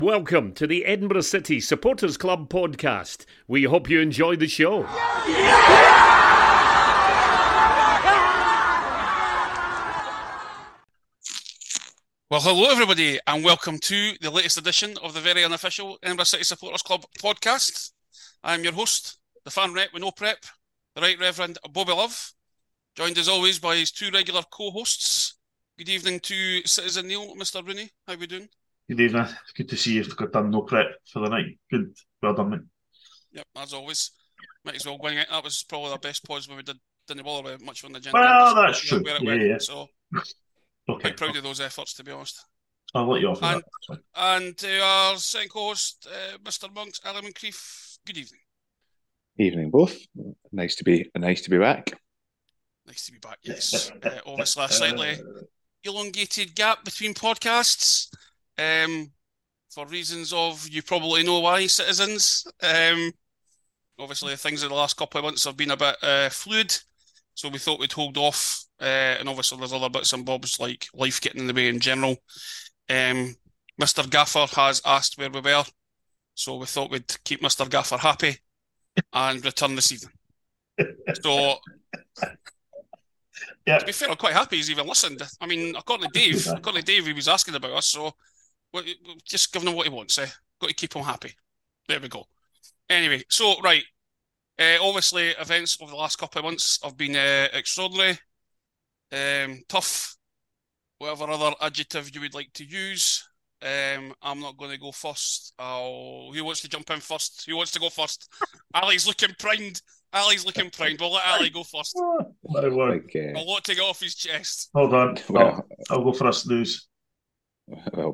Welcome to the Edinburgh City Supporters Club podcast. We hope you enjoy the show. Well, hello everybody, and welcome to the latest edition of the very unofficial Edinburgh City Supporters Club podcast. I'm your host, the fan rep with no prep, the Right Reverend Bobby Love, joined as always by his two regular co-hosts. Good evening to Citizen Neil, Mr. Rooney. How are we doing? Good evening. It's good to see you've done no prep for the night. Good. Well done, mate. Yep, as always. Might as well wing it. That was probably our best pause when we didn't bother with much on the agenda. Well, that's true. Yeah. So, okay. Quite proud of those efforts, to be honest. I'll let you off with that. And to our second co-host, Mr. Monks, Alan Moncrief. Good evening. Evening, both. Nice to be back. Nice to be back. Yes. Obviously, a slightly elongated gap between podcasts. For reasons of, you probably know why, citizens. Obviously, things in the last couple of months have been a bit fluid, so we thought we'd hold off. And obviously, there's other bits and bobs like life getting in the way in general. Mr. Gaffer has asked where we were, so we thought we'd keep Mr. Gaffer happy and return this evening. So, yeah. To be fair, I'm quite happy he's even listened. I mean, according to Dave, he was asking about us, so we're just giving him what he wants. Got to keep him happy. There we go. Anyway, so, right. Obviously, events over the last couple of months have been extraordinary, tough, whatever other adjective you would like to use. I'm not going to go first. Who wants to jump in first? Who wants to go first? Ali's looking primed. We'll let Ali go first. A lot to get off his chest. Hold on. I'll go first, News. Well,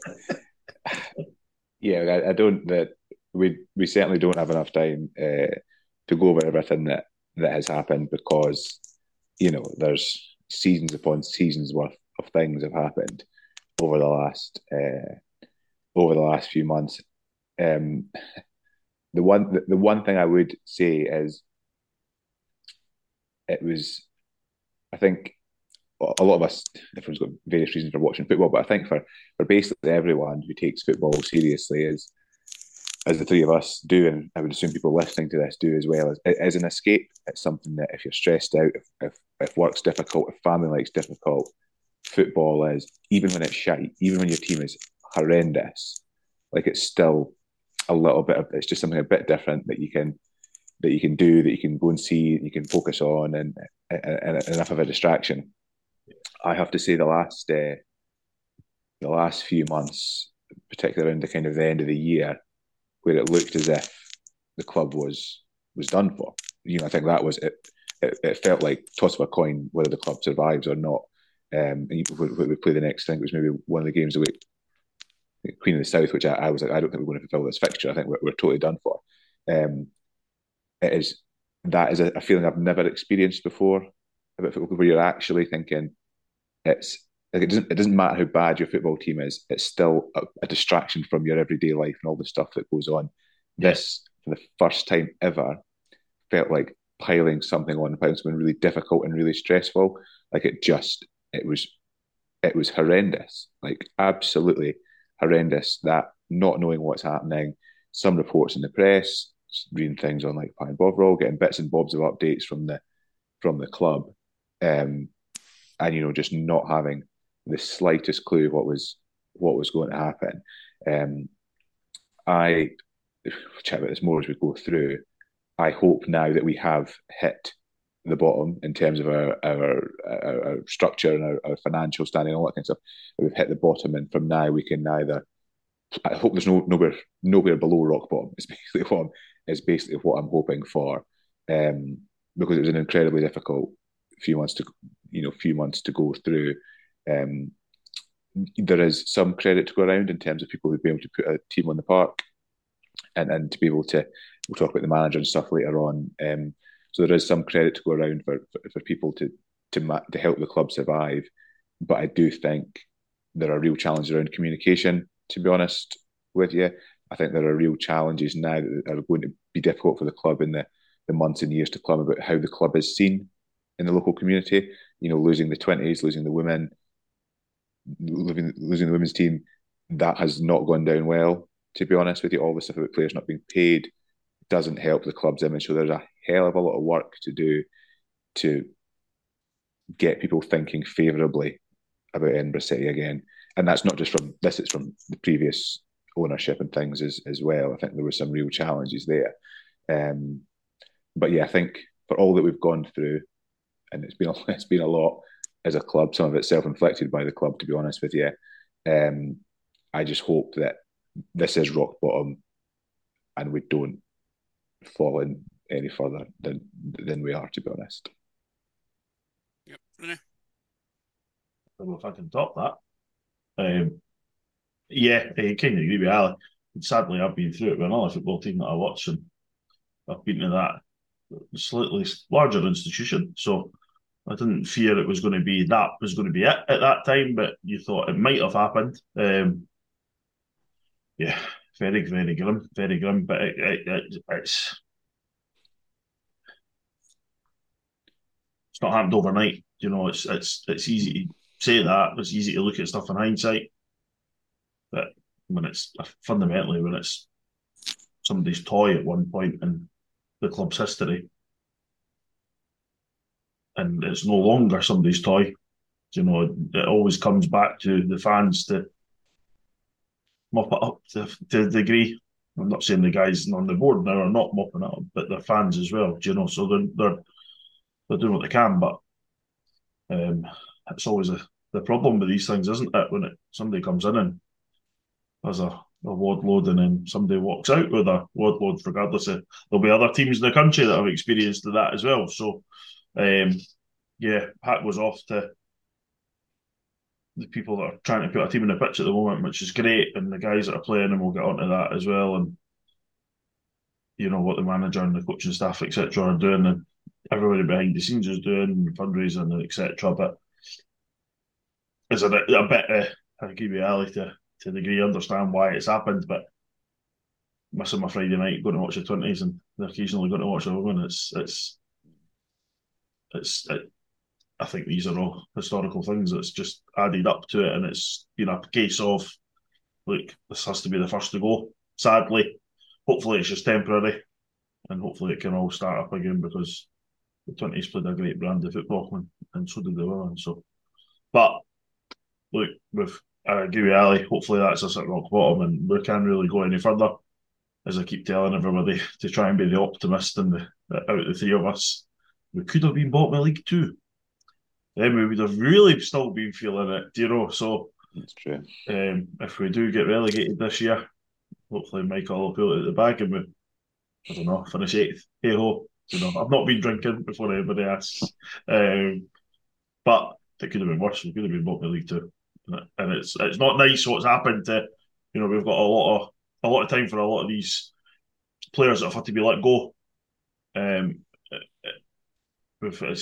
yeah, I don't. That we certainly don't have enough time to go over everything that has happened, because there's seasons upon seasons worth of things have happened over the last few months. The one thing I would say is, I think a lot of us, everyone's got various reasons for watching football, but I think for basically everyone who takes football seriously, as the three of us do, and I would assume people listening to this do as well, as an escape. It's something that if you're stressed out, if work's difficult, if family life's difficult, football is, even when it's shite, even when your team is horrendous, like it's still a little bit of, it's just something a bit different that you can do, that you can go and see, you can focus on, and enough of a distraction. I have to say the last few months, particularly around the kind of the end of the year, where it looked as if the club was done for. I think that was it. It felt like toss of a coin whether the club survives or not. We play the next thing. It was maybe one of the games away, Queen of the South, which I was like, I don't think we're going to fulfil this fixture. I think we're totally done for. That is a feeling I've never experienced before about football, where you're actually thinking it's like it doesn't matter how bad your football team is, it's still a distraction from your everyday life and all the stuff that goes on. This, for the first time ever, felt like piling something really difficult and really stressful. Like it was horrendous, like absolutely horrendous. That not knowing what's happening, some reports in the press, reading things on like Pine Bovril, getting bits and bobs of updates from the club, and just not having the slightest clue what was going to happen. I chat about this more as we go through. I hope now that we have hit the bottom in terms of our structure and our financial standing and all that kind of stuff. We've hit the bottom, and from now we can either. I hope there's nowhere below rock bottom. Is basically what I'm hoping for, because it was an incredibly difficult few months to go through. There is some credit to go around in terms of people who've been able to put a team on the park, and to be able to. We'll talk about the manager and stuff later on. So there is some credit to go around for people to help the club survive. But I do think there are real challenges around communication, to be honest with you. I think there are real challenges now that are going to be difficult for the club in the months and years to come, about how the club is seen in the local community. Losing the 20s, losing the women, losing the women's team, that has not gone down well, to be honest with you. All the stuff about players not being paid doesn't help the club's image. So there's a hell of a lot of work to do to get people thinking favourably about Edinburgh City again. And that's not just from this, it's from the previous ownership and things as well. I think there were some real challenges there. But yeah, I think for all that we've gone through, and it's been a lot as a club, some of it self-inflicted by the club, to be honest with you. I just hope that this is rock bottom and we don't fall in any further than we are, to be honest. Yep. Renee? I don't know if I can top that. Yeah, I kind of agree with Ali. Sadly, I've been through it with another football team that I watch, and I've been to that slightly larger institution. So I didn't fear it was going to be it at that time, but you thought it might have happened. Yeah, very, very grim. But it's not happened overnight. You know, it's easy to say that. It's easy to look at stuff in hindsight, but when it's somebody's toy at one point in the club's history, and it's no longer somebody's toy. You know, it always comes back to the fans to mop it up to a degree. I'm not saying the guys on the board now are not mopping it up, but the fans as well. You know, so they're doing what they can, but it's always the problem with these things, isn't it? When somebody comes in and has a wad load, and then somebody walks out with a wad load, regardless of there'll be other teams in the country that have experienced that as well. So, yeah, hat was off to the people that are trying to put a team in the pitch at the moment, which is great, and the guys that are playing, and we'll get onto that as well, and you know what the manager and the coaching staff, etc., are doing, and everybody behind the scenes is doing, fundraising, etc. But is a bit, I give you Ali to a degree, understand why it's happened, but missing my Friday night, going to watch the 20s, and occasionally going to watch the women, I think these are all historical things that's just added up to it, and it's been a case of, look, this has to be the first to go. Sadly, hopefully it's just temporary, and hopefully it can all start up again, because the 20s played a great brand of football, and so did the women. So, but look, I agree with Ali. Hopefully that's us at rock bottom, and we can't really go any further. As I keep telling everybody, to try and be the optimist, and out of the three of us, we could have been bought by League Two. Then we would have really still been feeling it, you know. So that's true. If we do get relegated this year, hopefully Michael will pull it at the bag, and I don't know, finish 8th. Hey ho, you know, I've not been drinking before anybody asks, but it could have been worse. We could have been bought by League Two, and it's not nice what's happened. You know, we've got a lot of time for a lot of these players that have had to be let go. It's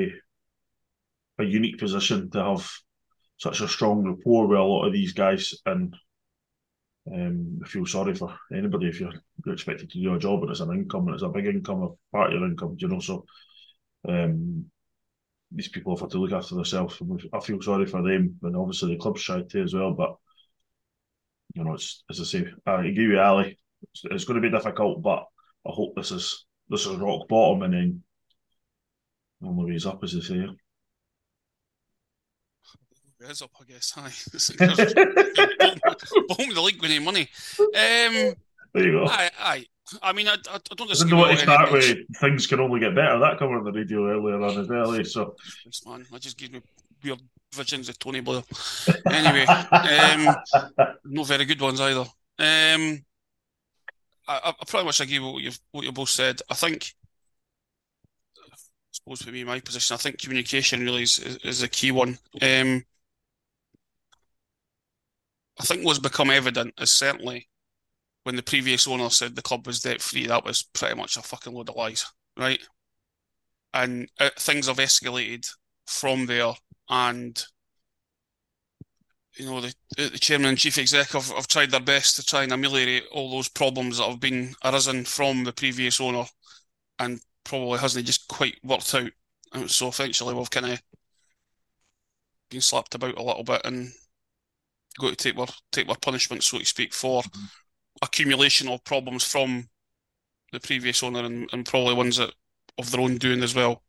a unique position to have such a strong rapport with a lot of these guys, and I feel sorry for anybody if you're expected to do a job and it's an income, and it's a big income, a part of your income, you know. So these people have had to look after themselves, and I feel sorry for them, and obviously the club's tried to as well. But you know, it's, as I say, I agree with Ali. It's going to be difficult, but I hope this is rock bottom, and then on the ways up, as they say. It is up, I guess. Aye, bottom of the league with any money. There you go. Aye. I mean, I don't disagree. I didn't want to start with things can only get better. That covered on the radio earlier on as well. So, yes, man, that just gives me weird visions of Tony Blair. Anyway, not very good ones either. I pretty much agree with what you both said. I think, I suppose for me, my position, I think communication really is a key one. I think what's become evident is certainly when the previous owner said the club was debt-free, that was pretty much a fucking load of lies, right? And things have escalated from there, and you know, the chairman and chief executive have tried their best to try and ameliorate all those problems that have been arisen from the previous owner, and probably hasn't just quite worked out. And so eventually we've kind of been slapped about a little bit, and got to take their punishment, so to speak, for accumulation of problems from the previous owner and probably ones that of their own doing as well.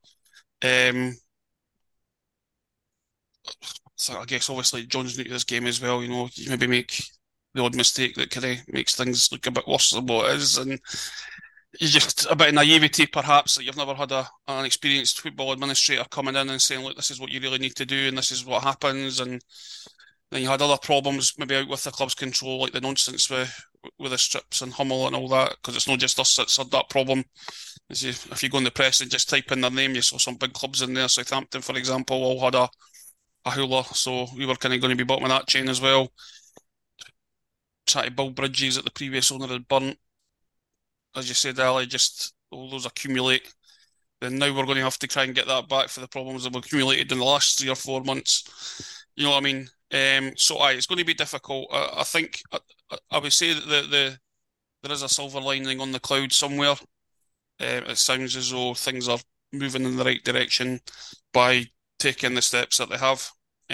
So I guess obviously John's new to this game as well. You maybe make the odd mistake that kind of makes things look a bit worse than what it is, and you just a bit of naivety perhaps that you've never had an experienced football administrator coming in and saying, look, this is what you really need to do and this is what happens. And then you had other problems maybe out with the club's control, like the nonsense with the strips and Hummel and all that, because it's not just us that's had that problem. If you go in the press and just type in their name, you saw some big clubs in there. Southampton, for example, all had a hooler, so we were kind of going to be bottom of that chain as well. Trying to build bridges that the previous owner had burnt. As you said, Ali, just all those accumulate. Then now we're going to have to try and get that back for the problems that were accumulated in the last 3 or 4 months. You know what I mean? So it's going to be difficult. I think I would say that there is a silver lining on the cloud somewhere. It sounds as though things are moving in the right direction by taking the steps that they have.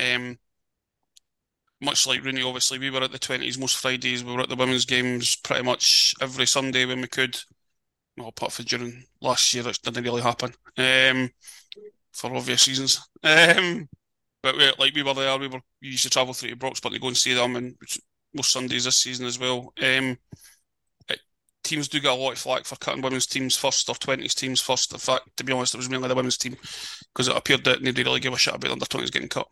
Much like Rooney, obviously, we were at the 20s most Fridays. We were at the women's games pretty much every Sunday when we could. Well, apart from during last year, it didn't really happen for obvious reasons. But we were there. We used to travel through to Broxburn to go and see them, and most Sundays this season as well. Teams do get a lot of flack for cutting women's teams first or 20s teams first. In fact, to be honest, it was mainly the women's team because it appeared that nobody really gave a shit about under 20s getting cut.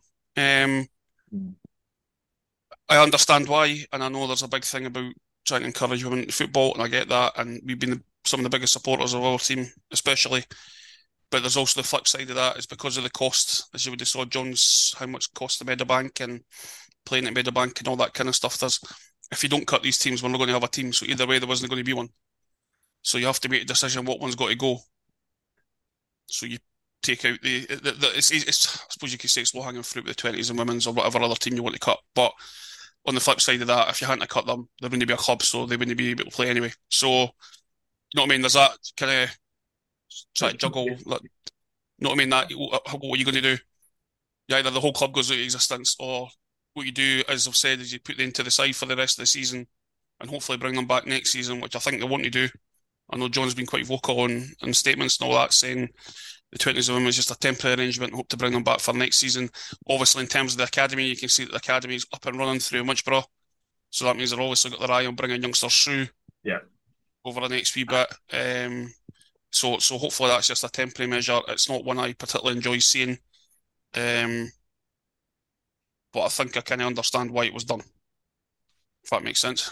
I understand why, and I know there's a big thing about trying to encourage women in football, and I get that, and we've been some of the biggest supporters of our team, especially. But there's also the flip side of that, is because of the cost, as you would have saw John's, how much cost the Meadowbank and playing at Meadowbank and all that kind of stuff. If you don't cut these teams, we're not going to have a team, so either way there wasn't going to be one. So you have to make a decision what one's got to go. So you take out it's I suppose you could say it's low-hanging fruit with the 20s and women's or whatever other team you want to cut, but on the flip side of that, if you hadn't cut them, there wouldn't be a club, so they wouldn't be able to play anyway. So, you know what I mean? There's that kind of try to juggle. You know what I mean? That what are you going to do? Either the whole club goes out of existence, or what you do, as I've said, is you put them to the side for the rest of the season, and hopefully bring them back next season, which I think they want to do. I know John's been quite vocal on statements and all that, saying the 20s of women is just a temporary arrangement and hope to bring them back for next season. Obviously, in terms of the academy, you can see that the academy is up and running through Midgeborough. So that means they've obviously got their eye on bringing youngsters through over the next wee bit. So hopefully that's just a temporary measure. It's not one I particularly enjoy seeing. But I think I kind of understand why it was done, if that makes sense.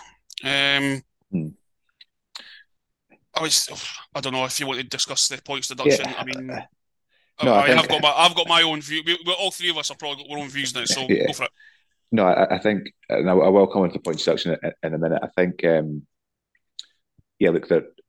I don't know if you want to discuss the points deduction. Yeah. I mean, I've got my own view. All three of us have probably got our own views now, so go for it. No, I think, and I will come into the point deduction in a minute. I think, look,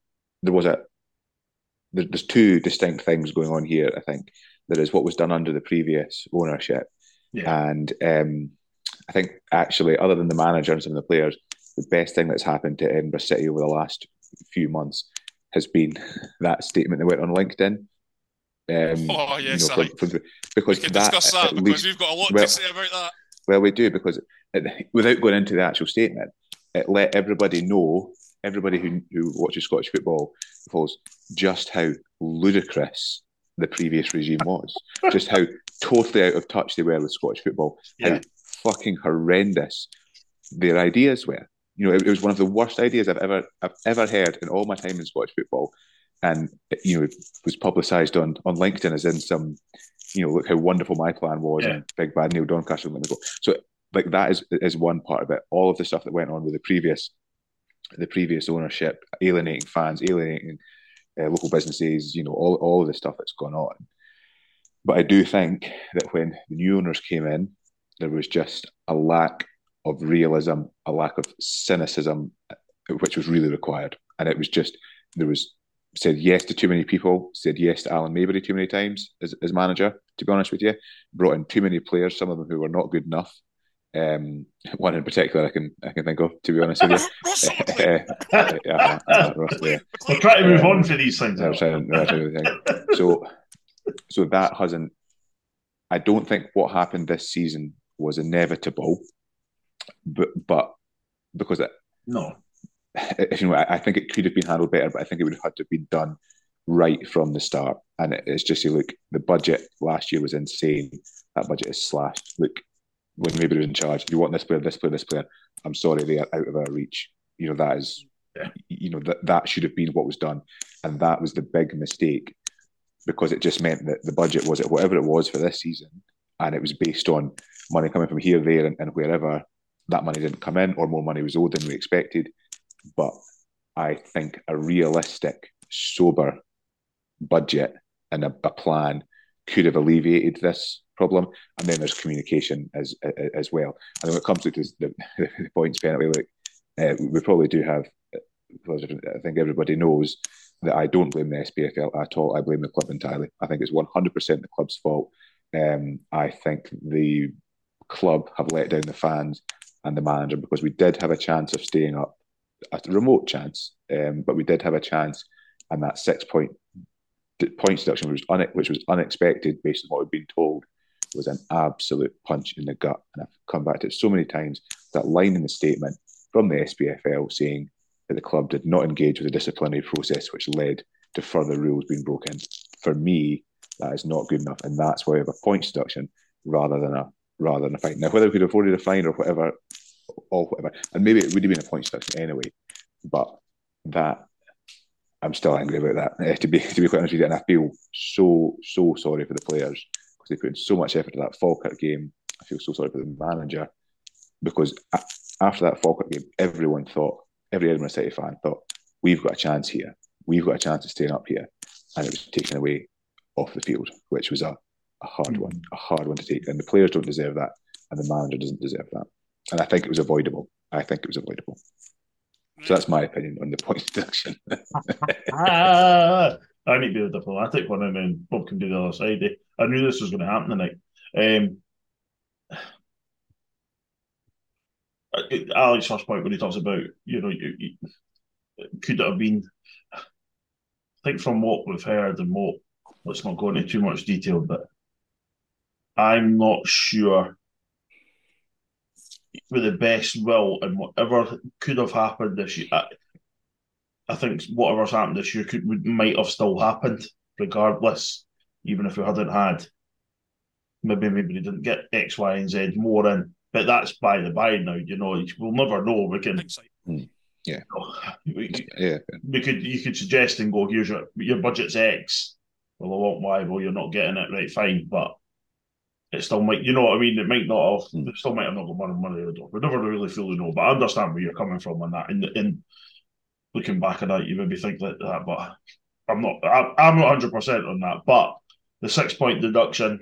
there's two distinct things going on here. I think there is what was done under the previous ownership, and I think actually, other than the manager and some of the players, the best thing that's happened to Edinburgh City over the last few months has been that statement that went on LinkedIn. Yes, because we can discuss that because we've got a lot to say about that. Well, we do, because without going into the actual statement, it let everybody know, everybody who watches Scottish football knows just how ludicrous the previous regime was, just how totally out of touch they were with Scottish football, how fucking horrendous their ideas were. You know, it was one of the worst ideas I've ever heard in all my time in Scottish football, and it was publicised on LinkedIn as in some, look how wonderful my plan was, and big bad Neil Doncaster let me go. So, like, that is one part of it. All of the stuff that went on with the previous ownership, alienating fans, alienating local businesses, all of the stuff that's gone on. But I do think that when the new owners came in, there was just a lack of realism, a lack of cynicism, which was really required. And it was just, said yes to too many people, said yes to Alan Maybury too many times as manager, to be honest with you, brought in too many players, some of them who were not good enough. One in particular I can think of, to be honest with you. We're trying to move on for these things. So that hasn't, I don't think what happened this season was inevitable. but because No. I think it could have been handled better, but I think it would have had to have been done right from the start. And it's just, you look, the budget last year was insane. That budget is slashed. Look, when Weber was in charge, you want this player, this player, this player. I'm sorry, they are out of our reach. That is, that should have been what was done. And that was the big mistake, because it just meant that the budget was at whatever it was for this season, and it was based on money coming from here, there, and wherever. That money didn't come in, or more money was owed than we expected. But I think a realistic, sober budget and a plan could have alleviated this problem. And then there's communication as well. And when it comes to the points penalty, we probably do have. I think everybody knows that I don't blame the SPFL at all. I blame the club entirely. I think it's 100% the club's fault. I think the club have let down the fans and the manager, because we did have a chance of staying up, a remote chance, but we did have a chance, and that 6 point deduction, which was unexpected based on what we've been told, was an absolute punch in the gut. And I've come back to it so many times, that line in the statement from the SPFL saying that the club did not engage with the disciplinary process, which led to further rules being broken. For me, that is not good enough, and that's why we have a points deduction rather than a fine. Now, whether we could have afforded a fine or whatever, and maybe it would have been a points deduction anyway, but that, I'm still angry about that. To be quite honest with you, and I feel so sorry for the players, because they put in so much effort to that Falkirk game. I feel so sorry for the manager, because after that Falkirk game, every Edinburgh City fan thought, we've got a chance here. We've got a chance of staying up here. And it was taken away off the field, which was a hard one to take. And the players don't deserve that, and the manager doesn't deserve that. And I think it was avoidable. So that's my opinion on the points deduction. I need to be the diplomatic one, and then Bob can do the other side. I knew this was going to happen tonight. Alex' first point when he talks about, could it have been? I think from what we've heard and let's not go into too much detail, but I'm not sure, with the best will and whatever could have happened this year. I think whatever's happened this year might have still happened regardless, even if we hadn't had. Maybe we didn't get X, Y, and Z more in, but that's by the by now. We'll never know. We can. Yeah. You could suggest and go, here's your budget's X. Well, I want Y. Well, you're not getting it, right? Fine, but it still might. You know what I mean? It might not have. It still might have not got money out the door. We never really fully know, but I understand where you're coming from on that. And looking back at that, you maybe think that, but I'm not. I'm not 100% on that. But the 6 point deduction,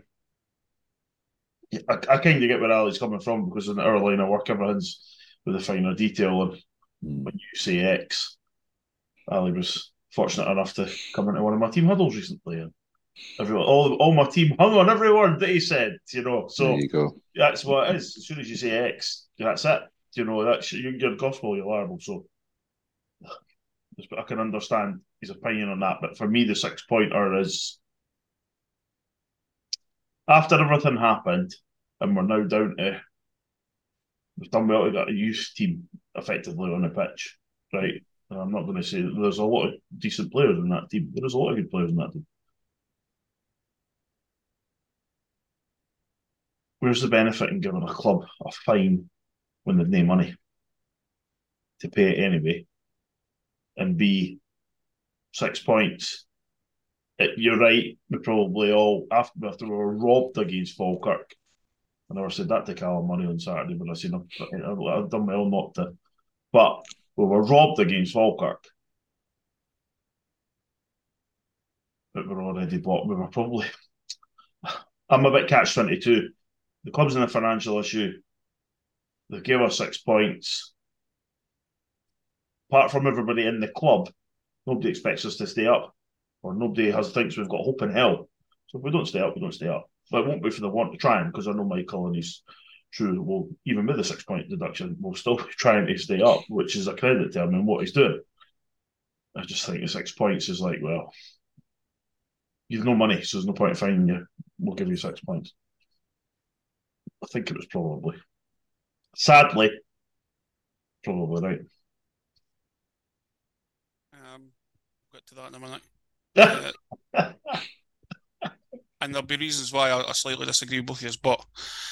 I kind of get where Ali's coming from, because in our line of work, everything's with a finer detail. And when you say X, Ali was fortunate enough to come into one of my team huddles recently, and all my team hung on every word that he said. So there you go. That's what it is. As soon as you say X, that's it. That's your gospel, you're liable. So I can understand his opinion on that, but for me, the 6 pointer is, after everything happened, and we're now down to, we've done well to get a youth team effectively on the pitch, right? And I'm not going to say that there's a lot of decent players in that team. There is a lot of good players in that team. Where's the benefit in giving a club a fine when they've no money to pay it anyway? And B, 6 points. You're right, we probably all, after we were robbed against Falkirk, I never said that to Callum Murray on Saturday, but I said I've done well not to. But we were robbed against Falkirk. But we're already blocked. We were probably... I'm a bit catch-22. The club's in a financial issue. They gave us 6 points. Apart from everybody in the club, nobody expects us to stay up, or nobody thinks we've got hope in hell. So if we don't stay up, we don't stay up. But it won't be for the want to try, because I know Michael and he's true. Well, even with the 6 point deduction, we'll still be trying to stay up, which is a credit to him and what he's doing. I just think the 6 points is like, well, you've no money, so there's no point in finding you. We'll give you 6 points. I think it was probably. Sadly, probably right. Get to that in a minute. And there'll be reasons why I slightly disagree with both of you, but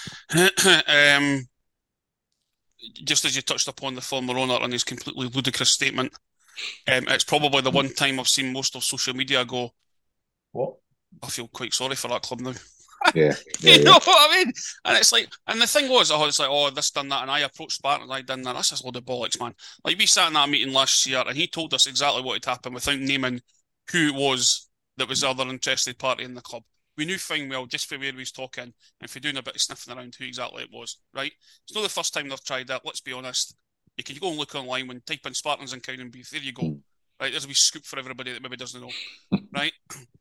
just as you touched upon the former owner and his completely ludicrous statement, it's probably the one time I've seen most of social media go, what? I feel quite sorry for that club now. Yeah. You know what I mean? And it's like, and the thing was, it's like, oh, this done that, and I approached Spartan and I done that. That's just a load of bollocks, man. Like, we sat in that meeting last year and he told us exactly what had happened without naming who it was that was the other interested party in the club. We knew fine well, just for where we was talking and for doing a bit of sniffing around who exactly it was, right? It's not the first time they've tried that, let's be honest. You can go and look online when type in Spartans and Cowden Beef, there you go. Right, there's a wee scoop for everybody that maybe doesn't know, right?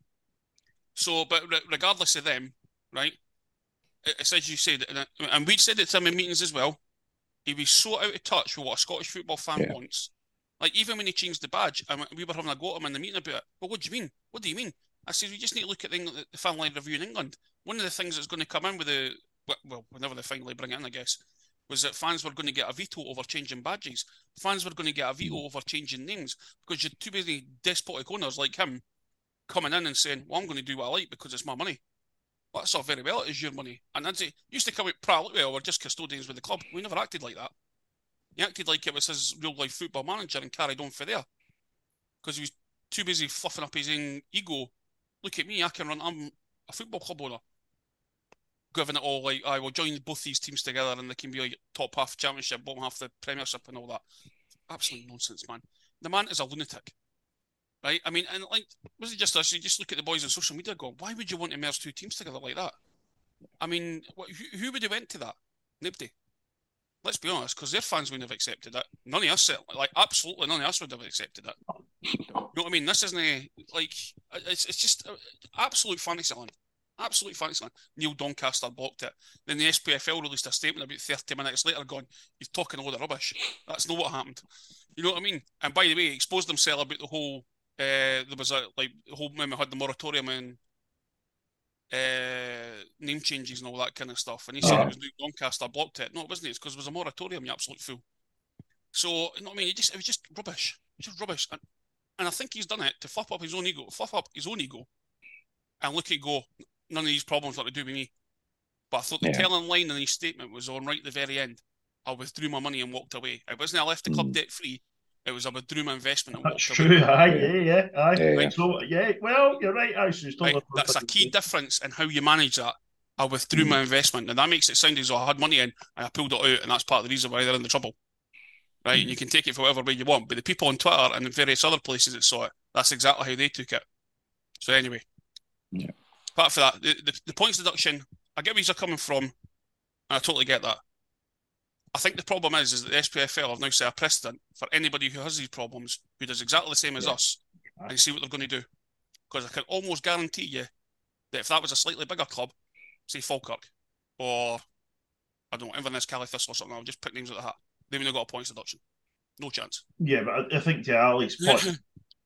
So, but regardless of them, right, it's as you said, and we'd said it to him in meetings as well, he was so out of touch with what a Scottish football fan wants. Like, even when he changed the badge, and we were having a go at him in the meeting about it, well, what do you mean? What do you mean? I said, we just need to look at the Fan Line Review in England. One of the things that's going to come in with whenever they finally bring it in, I guess, was that fans were going to get a veto over changing badges. Fans were going to get a veto over changing names because you had too many despotic owners like him coming in and saying, well, I'm going to do what I like because it's my money. Well, that's all very well, it is your money. And I'd say, used to come out proud, well, we're just custodians with the club. We never acted like that. He acted like it was his real-life football manager and carried on for there. Because he was too busy fluffing up his own ego. Look at me, I'm a football club owner. Giving it all like, I will join both these teams together and they can be like top half championship, bottom half the premiership and all that. Absolute nonsense, man. The man is a lunatic. Right? I mean, and like, was it just us? You just look at the boys on social media going, why would you want to merge two teams together like that? I mean, who would have went to that? Nobody. Let's be honest, because their fans wouldn't have accepted it. None of us, like, absolutely none of us would have accepted it. You know what I mean? This isn't like, it's just absolute fantasy land. Absolute fantasy land. Neil Doncaster blocked it. Then the SPFL released a statement about 30 minutes later going, he's talking a load of rubbish. That's not what happened. You know what I mean? And by the way, he exposed himself about the whole, there was a, like, the whole, when we had the moratorium and name changes and all that kind of stuff. And he said it was Neil Doncaster blocked it. No, it wasn't. It's because it was a moratorium, you absolute fool. So, you know what I mean? It was just rubbish. Just rubbish. And I think he's done it to fluff up his own ego, and look at go, none of these problems got to do with me. But I thought the telling line in his statement was on right at the very end. I withdrew my money and walked away. It wasn't I left the club debt free. It was I withdrew my investment and walked away. That's true. Aye. Right. So, well, you're right. Right. That's a key difference in how you manage that. I withdrew my investment. And that makes it sound as though I had money in and I pulled it out, and that's part of the reason why they're in the trouble. Right? And you can take it for whatever way you want. But the people on Twitter and in various other places that saw it, that's exactly how they took it. So anyway. Yeah. Apart from that, the points deduction, I get where you're coming from, and I totally get that. I think the problem is that the SPFL have now set a precedent for anybody who has these problems, who does exactly the same as us, and see what they're going to do. Because I can almost guarantee you that if that was a slightly bigger club, say Falkirk, or, I don't know, Inverness, Cali Thistle or something, I'll just pick names out of the hat, they would have got a points deduction. No chance. Yeah, but I think to Ali's point...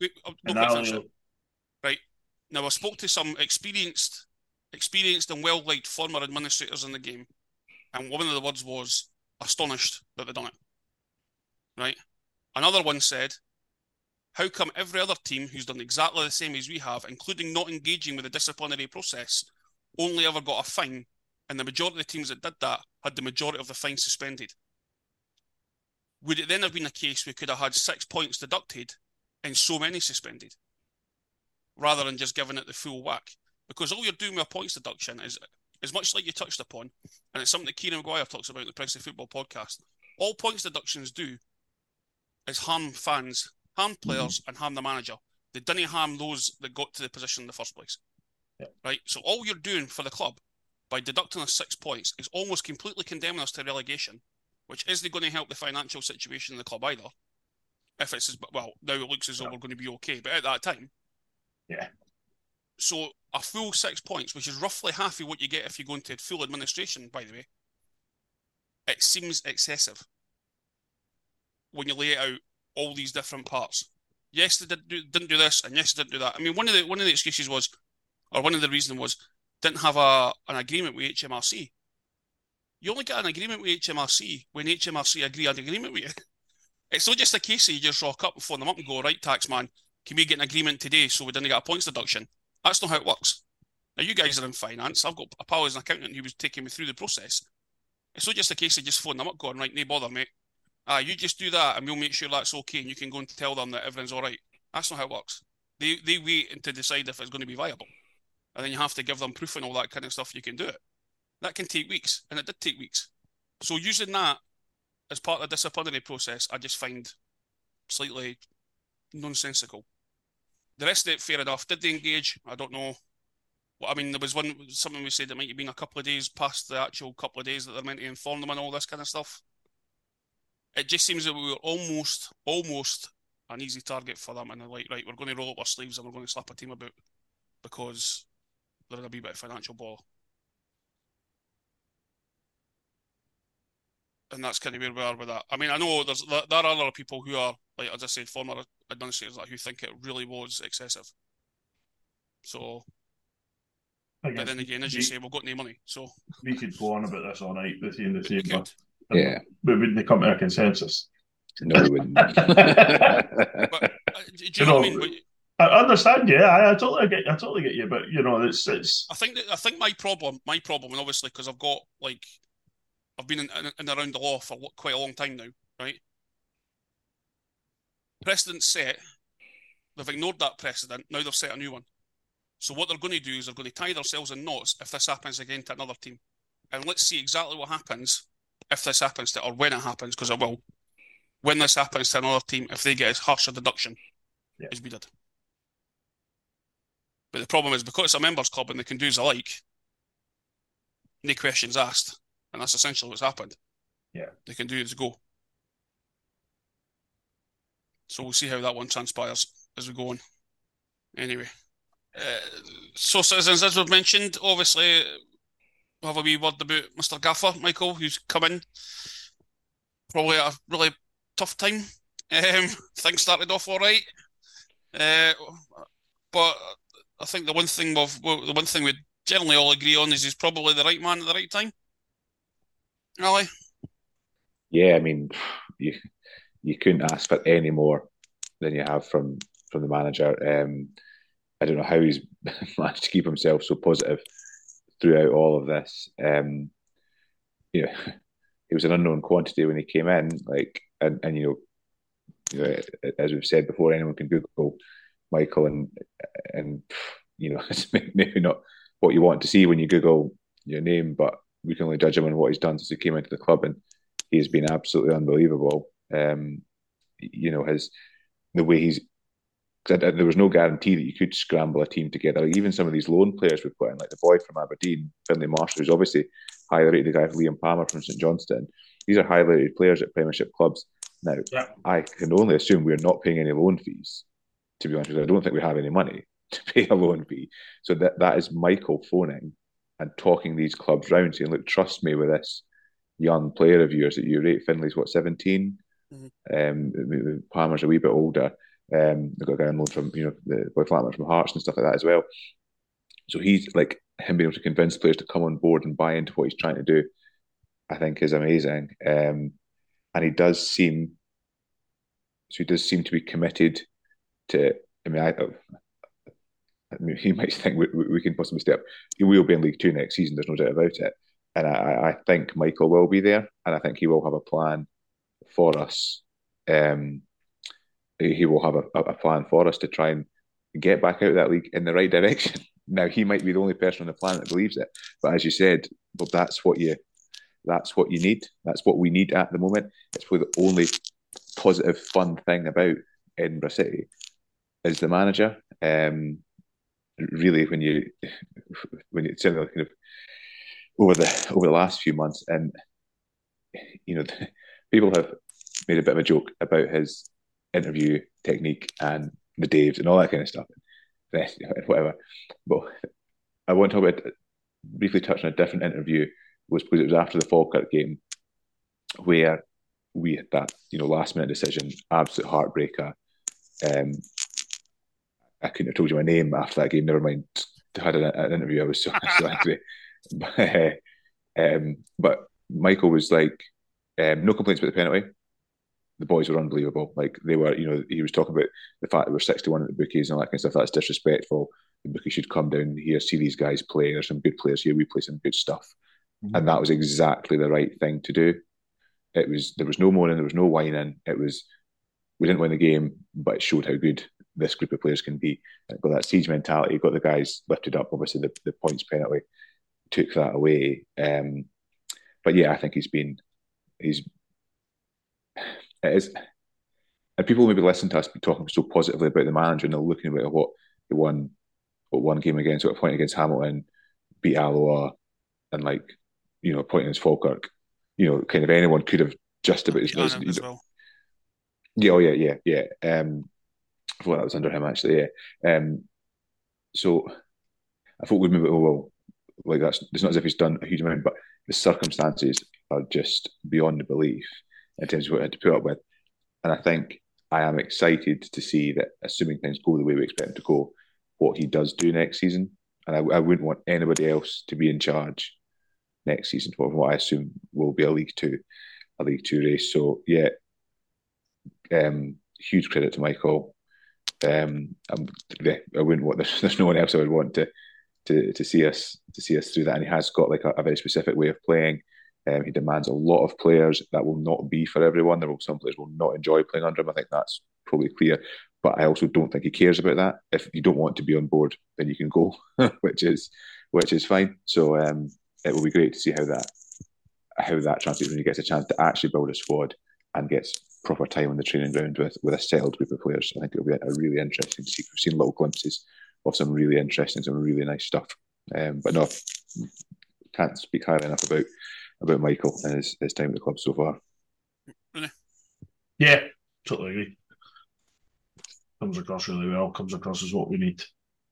Right. Now, I spoke to some experienced and well-liked former administrators in the game, and one of the words was astonished that they'd done it. Right? Another one said, how come every other team who's done exactly the same as we have, including not engaging with the disciplinary process, only ever got a fine, and the majority of the teams that did that had the majority of the fine suspended? Would it then have been a case we could have had 6 points deducted and so many suspended, rather than just giving it the full whack? Because all you're doing with a points deduction is much like you touched upon, and it's something that Kieran Maguire talks about in the Price of Football podcast. All points deductions do is harm fans, harm players, and harm the manager. They didn't harm those that got to the position in the first place. Yeah. Right? So all you're doing for the club by deducting us 6 points is almost completely condemning us to relegation, which isn't going to help the financial situation in the club either. If it's, well, now it looks as though we're going to be okay, but at that time, yeah. So a full 6 points, which is roughly half of what you get if you go into full administration, by the way, it seems excessive when you lay it out all these different parts. Yes, they didn't do this, and yes, they didn't do that. I mean, one of the excuses was, or one of the reasons was, didn't have an agreement with HMRC. You only get an agreement with HMRC when HMRC agree an agreement with you. It's not just a case of you just rock up and phone them up and go, right, taxman, can we get an agreement today so we didn't get a points deduction? That's not how it works. Now, you guys are in finance. I've got a pal as an accountant who was taking me through the process. It's not just a case of just phoning them up going, right, no bother, mate. You just do that and we'll make sure that's okay and you can go and tell them that everything's all right. That's not how it works. They wait to decide if it's going to be viable. And then you have to give them proof and all that kind of stuff you can do it. That can take weeks, and it did take weeks. So using that as part of the disciplinary process, I just find slightly nonsensical. The rest of it, fair enough. Did they engage? I don't know. Well, I mean, there was something we said it might have been a couple of days past the actual couple of days that they're meant to inform them and all this kind of stuff. It just seems that we were almost an easy target for them, and they're like, right, we're going to roll up our sleeves and we're going to slap a team about because they're in a wee bit of financial ball. And that's kind of where we are with that. I mean, I know there are other people who are, like as I said, former administrators who think it really was excessive. So, but then again, as you say, we've got no money. So we could go on about this all night with you in the same. Yeah, but wouldn't they come to a consensus? No, we wouldn't. But, do you know what I mean? I understand you. I totally get you. But you know, it's. I think my problem, and obviously because I've got like. I've been in and around the law for quite a long time now, right? Precedent set. They've ignored that precedent. Now they've set a new one. So what they're going to do is they're going to tie themselves in knots if this happens again to another team. And let's see exactly what happens if this happens to, or when it happens, because it will. When this happens to another team, if they get as harsh a deduction as we did. But the problem is because it's a members club and they can do as they like, no questions asked. And that's essentially what's happened. Yeah. They can do as go. So we'll see how that one transpires as we go on. Anyway. So, citizens, as we've mentioned, obviously, we'll have a wee word about Mr. Gaffer, Michael, who's come in. Probably at a really tough time. Things started off all right. But I think the one thing we generally all agree on is he's probably the right man at the right time. Really? Yeah, I mean, you couldn't ask for any more than you have from the manager. I don't know how he's managed to keep himself so positive throughout all of this. He was an unknown quantity when he came in, and you know, as we've said before, anyone can Google Michael, and you know, it's maybe not what you want to see when you Google your name, but we can only judge him on what he's done since he came into the club, and he has been absolutely unbelievable. You know, the way he's. There was no guarantee that you could scramble a team together. Like even some of these loan players we've put in, like the boy from Aberdeen, Finlay Marshall, who's obviously highly rated, the guy Liam Palmer from St Johnstone. These are highly rated players at Premiership clubs. Now, I can only assume we're not paying any loan fees. To be honest with you, I don't think we have any money to pay a loan fee. So that is Michael phoning and talking these clubs round, saying, look, trust me with this young player of yours that you rate. Finlay's, 17? Mm-hmm. Palmer's a wee bit older. They've got a guy on loan from, the boy Flatman from Hearts and stuff like that as well. So he's like, him being able to convince players to come on board and buy into what he's trying to do, I think is amazing. And he does seem to be committed to, he might think we can possibly step. He will be in League Two next season. There's no doubt about it. And I think Michael will be there, and I think he will have a plan for us. He will have a plan for us to try and get back out of that league in the right direction. Now, he might be the only person on the planet that believes it, but as you said, well, that's what you need. That's what we need at the moment. It's probably the only positive, fun thing about Edinburgh City is the manager. Really, when you certainly kind of over the last few months, and people have made a bit of a joke about his interview technique and the Daves and all that kind of stuff, whatever. But I want to talk about, briefly touch on a different interview, was because it was after the Falkirk game where we had that last minute decision, absolute heartbreaker. I couldn't have told you my name after that game. Never mind, I had an interview. I was so angry. But Michael was like, no complaints about the penalty. The boys were unbelievable. Like they were, he was talking about the fact that we're 61 at the bookies and all that kind of stuff. That's disrespectful. The bookies should come down here, see these guys play. There's some good players here. We play some good stuff. Mm-hmm. And that was exactly the right thing to do. There was no moaning, there was no whining. We didn't win the game, but it showed how good this group of players can be. It got that siege mentality, got the guys lifted up. Obviously, the points penalty took that away. But yeah, I think it is. And people maybe listen to us be talking so positively about the manager, and they're looking at what they won, one game against, what a point against Hamilton, beat Alloa, and pointing against Falkirk. Kind of anyone could have just about as well. Yeah. I thought that was under him actually. Yeah. So I thought we'd maybe it's not as if he's done a huge amount, but the circumstances are just beyond the belief in terms of what I had to put up with. And I think I am excited to see that, assuming things go the way we expect them to go, what he does do next season. And I wouldn't want anybody else to be in charge next season for what I assume will be a League Two race. So yeah, huge credit to Michael. I wouldn't want. There's no one else I would want to see us through that. And he has got a very specific way of playing. He demands a lot of players. That will not be for everyone. Some players will not enjoy playing under him. I think that's probably clear. But I also don't think he cares about that. If you don't want to be on board, then you can go, which is fine. So it will be great to see how that translates when he gets a chance to actually build a squad and gets proper time on the training ground with a settled group of players. I think it'll be a really interesting to see. We've seen little glimpses of some really interesting, some really nice stuff. But no, can't speak highly enough about Michael and his time at the club so far. Really? Yeah, totally agree. Comes across really well, comes across as what we need.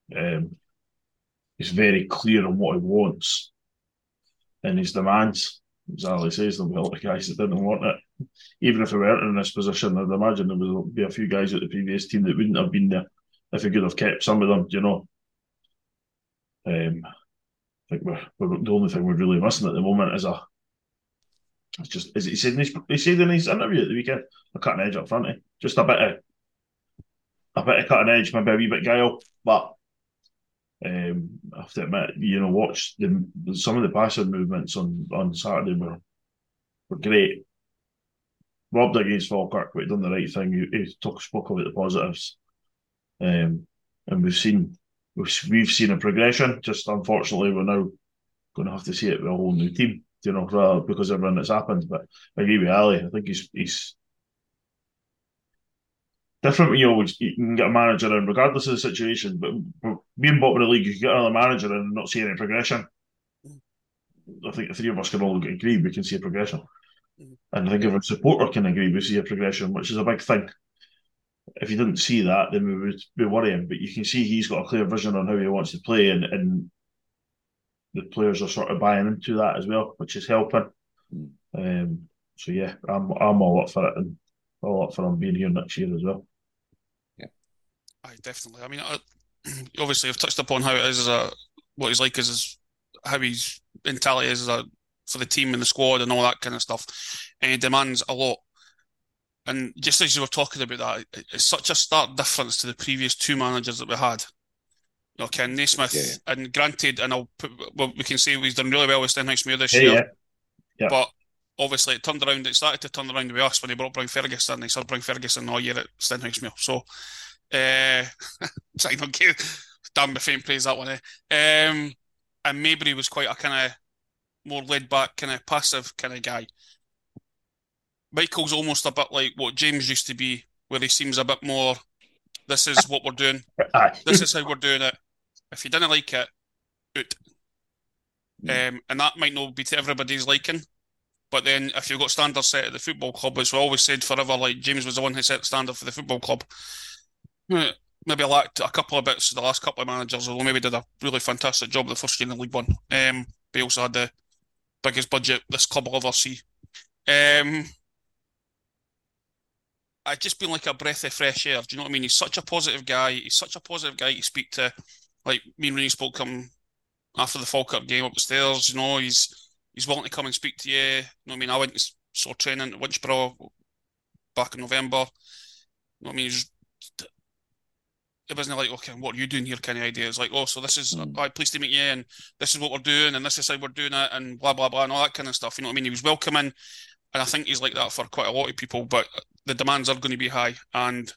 He's very clear on what he wants and his demands. As Ali says, there'll be a lot of guys that didn't want it. Even if we weren't in this position, I'd imagine there would be a few guys at the previous team that wouldn't have been there if we could have kept some of them, I think we're the only thing we're really missing at the moment is as he said in his interview at the weekend, a cutting edge up front. Just a bit of cutting edge, maybe a wee bit guile, but I have to admit, watch some of the passing movements on Saturday were great. Robbed against Falkirk, but he done the right thing. He spoke about the positives, and we've seen a progression. Just unfortunately, we're now going to have to see it with a whole new team, because everything that's happened. But I agree with Ali. I think he's different when you can get a manager in, regardless of the situation. But being bottom of the league, you can get another manager and not see any progression. I think the three of us can all agree we can see a progression. And I think every supporter can agree we see a progression, which is a big thing. If you didn't see that, then we would be worrying. But you can see he's got a clear vision on how he wants to play, and the players are sort of buying into that as well, which is helping. So yeah, I'm all up for it, and all up for him being here next year as well. Yeah, definitely. I mean, obviously, I've touched upon how it is what he's like is how his mentality is for the team and the squad and all that kind of stuff, and he demands a lot. And just as you were talking about that, it's such a stark difference to the previous two managers that we had. Ken Naismith, and granted, and we can say he's done really well with Stenhousemuir this year. Yeah. But obviously it started to turn around with us when he brought Brian Ferguson, and he started Brian Ferguson all year at Stenhousemuir. So, damn the faint praise that one. And maybe he was quite a kind of more laid back, kind of passive kind of guy. Michael's almost a bit like what James used to be, where he seems a bit more, this is what we're doing. This is how we're doing it. If you didn't like it, out. And that might not be to everybody's liking. But then if you've got standards set at the football club, as we always said forever, like James was the one who set the standard for the football club. Maybe I lacked a couple of bits the last couple of managers, although maybe did a really fantastic job the first year in League One. But he also had the biggest budget this club will ever see. I've just been like a breath of fresh air. Do you know what I mean? He's such a positive guy. He's such a positive guy to speak to. Like me and Rooney spoke to him after the Falkirk game upstairs. He's he's willing to come and speak to you. You know what I mean? I went and saw training at Winchborough back in November. You know what I mean? It wasn't like, okay, what are you doing here kind of idea. It's like, oh, so this is, pleased to meet you, and this is what we're doing, and this is how we're doing it, and blah, blah, blah, and all that kind of stuff. You know what I mean? He was welcoming, and I think he's like that for quite a lot of people, but the demands are going to be high. And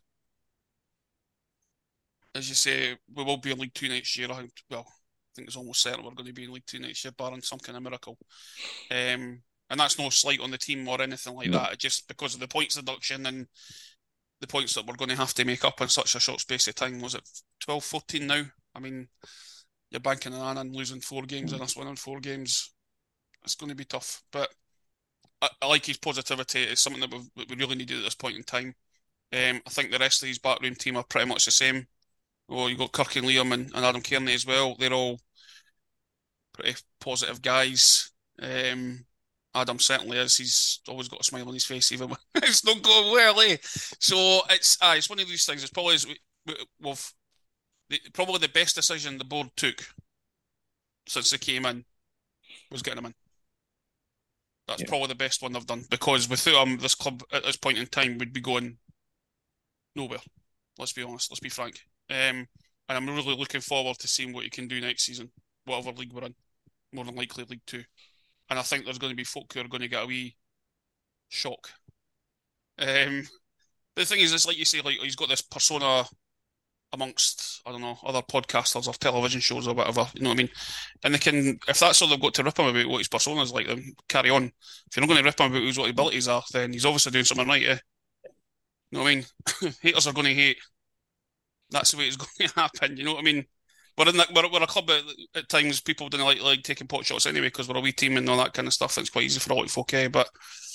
as you say, we will be in League Two next year. I think it's almost certain we're going to be in League Two next year, barring some kind of miracle. And that's no slight on the team or anything like that. Just because of the points deduction and the points that we're going to have to make up in such a short space of time. Was it 12, 14 now? I mean, you're banking on and losing 4 games and us winning 4 games. It's going to be tough. But I like his positivity. It's something that we really need at this point in time. I think the rest of his backroom team are pretty much the same. Oh, you've got Kirk and Liam and Adam Kearney as well. They're all pretty positive guys. Adam certainly is. He's always got a smile on his face, even when it's not going well, eh? So it's one of these things. It's probably probably the best decision the board took since they came in was getting him in. That's probably the best one they've done, because without him, this club at this point in time would be going nowhere. Let's be honest. Let's be frank. And I'm really looking forward to seeing what he can do next season, whatever league we're in. More than likely League Two. And I think there's going to be folk who are going to get a wee shock. The thing is, it's like you say, like he's got this persona amongst, I don't know, other podcasters or television shows or whatever, you know what I mean? And they can, if that's all they've got to rip him about what his persona is like, then carry on. If you're not going to rip him about what his abilities are, then he's obviously doing something right, eh? You know what I mean? Haters are going to hate. That's the way it's going to happen, you know what I mean? We're a club at times people don't like taking pot shots anyway, because we're a wee team and all that kind of stuff. It's quite easy for a lot of folk, but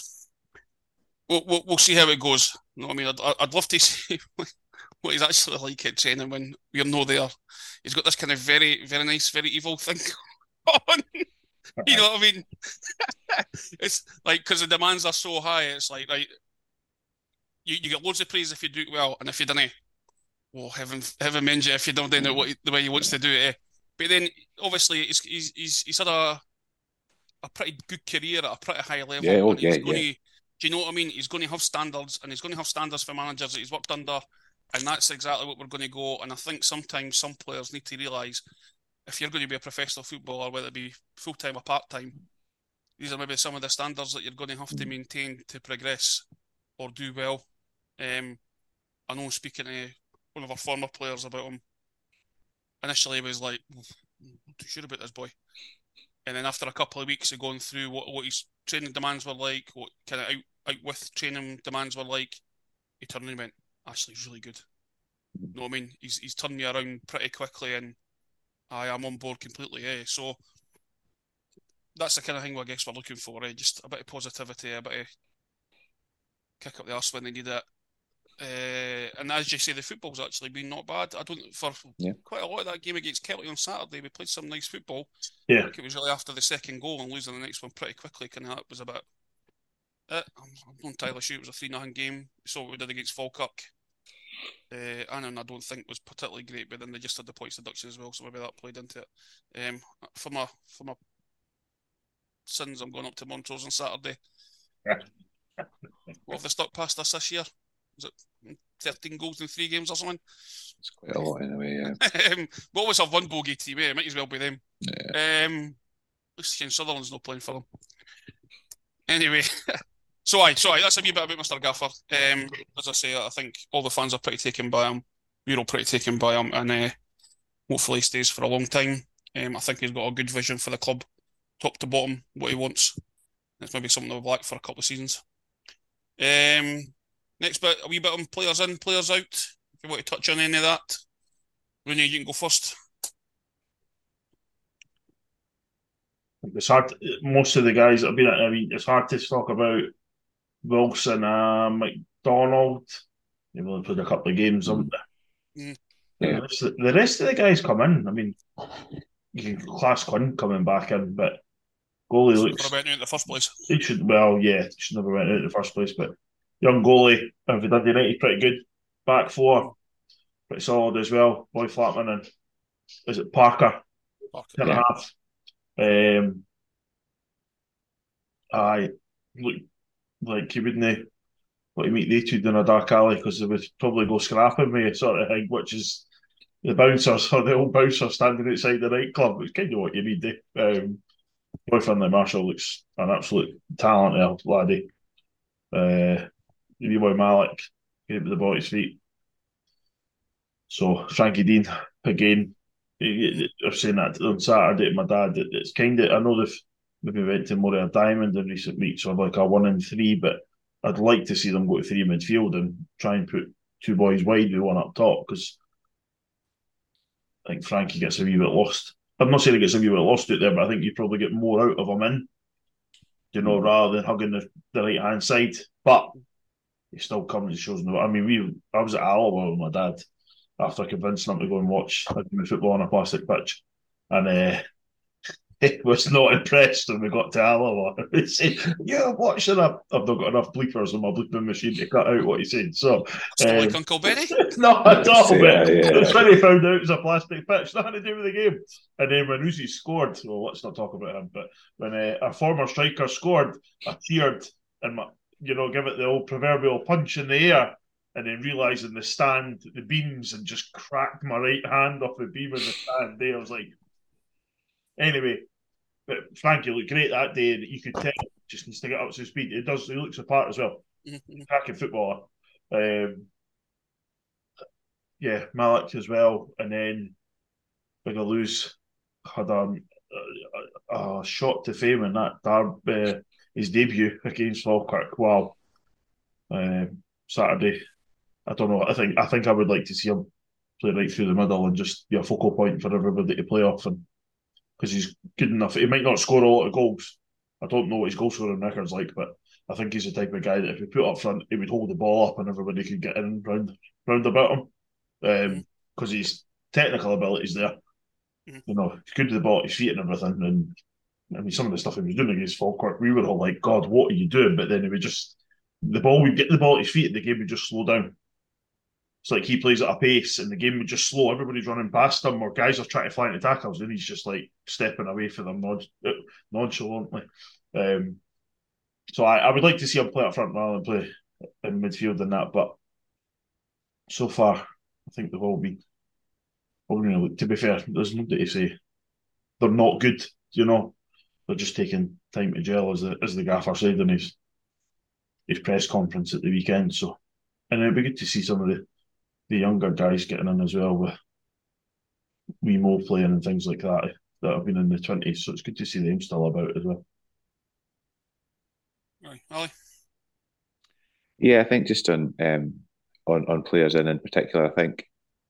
we'll see how it goes. You know what I mean? I'd love to see what he's actually like at training when we're not there. He's got this kind of very, very nice, very evil thing on. You know what I mean? It's like, because the demands are so high, it's like, right, you get loads of praise if you do it well, and if you don't, well, heaven mend you if you don't do it the way he wants to do it. But then, obviously, he's had a pretty good career at a pretty high level. Do you know what I mean? He's going to have standards, and he's going to have standards for managers that he's worked under, and that's exactly what we're going to go. And I think sometimes some players need to realise, if you're going to be a professional footballer, whether it be full-time or part-time, these are maybe some of the standards that you're going to have to maintain to progress or do well. I know, speaking to one of our former players about him, initially he was like, I'm not too sure about this boy. And then after a couple of weeks of going through what his training demands were like, what kind of out with training demands were like, he turned and went, actually, he's really good. You know what I mean? He's turned me around pretty quickly, and I am on board completely. So that's the kind of thing I guess we're looking for. Just a bit of positivity, a bit of kick up the arse when they need it. And as you say, the football's actually been not bad. Quite a lot of that game against Kelty on Saturday, we played some nice football. Yeah. I think it was really after the second goal and losing the next one pretty quickly. That was a bit. I'm not entirely sure it was a 3-0 game. We saw what we did against Falkirk. And I don't think was particularly great, but then they just had the points deduction as well, so maybe that played into it. For my sins, I'm going up to Montrose on Saturday. What have they stuck past us this year? Was it 13 goals in 3 games or something? It's quite a lot anyway, yeah. We always have one bogey team, It might as well be them. Yeah. At least Shane Sutherland's not playing for them. Anyway, sorry, that's a wee bit about Mr. Gaffer. As I say, I think all the fans are pretty taken by him. We're all pretty taken by him, and hopefully he stays for a long time. I think he's got a good vision for the club, top to bottom, what he wants. It's maybe something we'll lack for a couple of seasons. Next bit, a wee bit on players in, players out. If you want to touch on any of that, Rooney, you can go first. It's hard. Most of the guys that have been, it's hard to talk about Wilson, McDonald. They've only played a couple of games, haven't they? Yeah. The rest of the guys come in. I mean, you can class Quinn coming back in, but goalie looks. Never went out in the first place. He should never went out in the first place, but young goalie, if he did United, pretty good. Back 4, pretty solid as well. Boy Flatman and is it Parker? 10.5. Aye, look, like he wouldn't what to meet they two in a dark alley because they would probably go scrapping me, sort of thing, which is the bouncers or the old bouncer standing outside the nightclub. It's kind of what you need. Boyfriend like Marshall looks an absolute talent, laddie. Boy Malik, get the ball at his feet. So Frankie Dean again. I was saying that on Saturday to my dad. It's kind of I know they've maybe went to more of a diamond in recent weeks or like a 1 and 3, but I'd like to see them go to three midfield and try and put two boys wide with one up top because I think Frankie gets a wee bit lost. I'm not saying he gets a wee bit lost out there, but I think you probably get more out of him rather than hugging the right hand side. But he still comes and shows no. I mean, I was at Alaba with my dad after convincing him to go and watch a game of football on a plastic pitch, and he was not impressed when we got to Alaba. He said, "Yeah, watching it. I've not got enough bleepers on my bleeping machine to cut out what he said." So, like Uncle Benny? not at all. Yeah. When he found out it was a plastic pitch, nothing to do with the game. And then when Uzi scored, well, let's not talk about him. But when a former striker scored, I cheered and give it the old proverbial punch in the air. And then realising the beams, and just cracked my right hand off the beam in the stand. There, I was like, anyway. But Frankie looked great that day, and you could tell just needs to get up to speed. He does. He looks the part as well. Cracking footballer. Malik as well, and then Bigaloo's had a shot to fame in that his debut against Falkirk. Wow. Saturday. I don't know. I think I would like to see him play right through the middle and just be a focal point for everybody to play off, and because he's good enough. He might not score a lot of goals. I don't know what his goal scoring record's like, but I think he's the type of guy that if we put up front, he would hold the ball up and everybody could get in round about him. Because his technical ability's there. He's good to the ball at his feet and everything. And I mean, some of the stuff he was doing against Falkirk, we were all like, God, what are you doing? But then we'd get the ball at his feet and the game would just slow down. It's like he plays at a pace and the game would just slow. Everybody's running past him or guys are trying to fly into tackles and he's just like stepping away for them nonchalantly. So I would like to see him play up front rather than play in midfield and that. But so far, I think they've all been. To be fair, there's nothing to say. They're not good, They're just taking time to gel, as the gaffer said in his press conference at the weekend. So, and it'd be good to see some of the younger guys getting in as well with wee Mo playing and things like that have been in the 20s. So it's good to see them still about as well. Right, Ollie? Yeah, I think just on players in particular, I think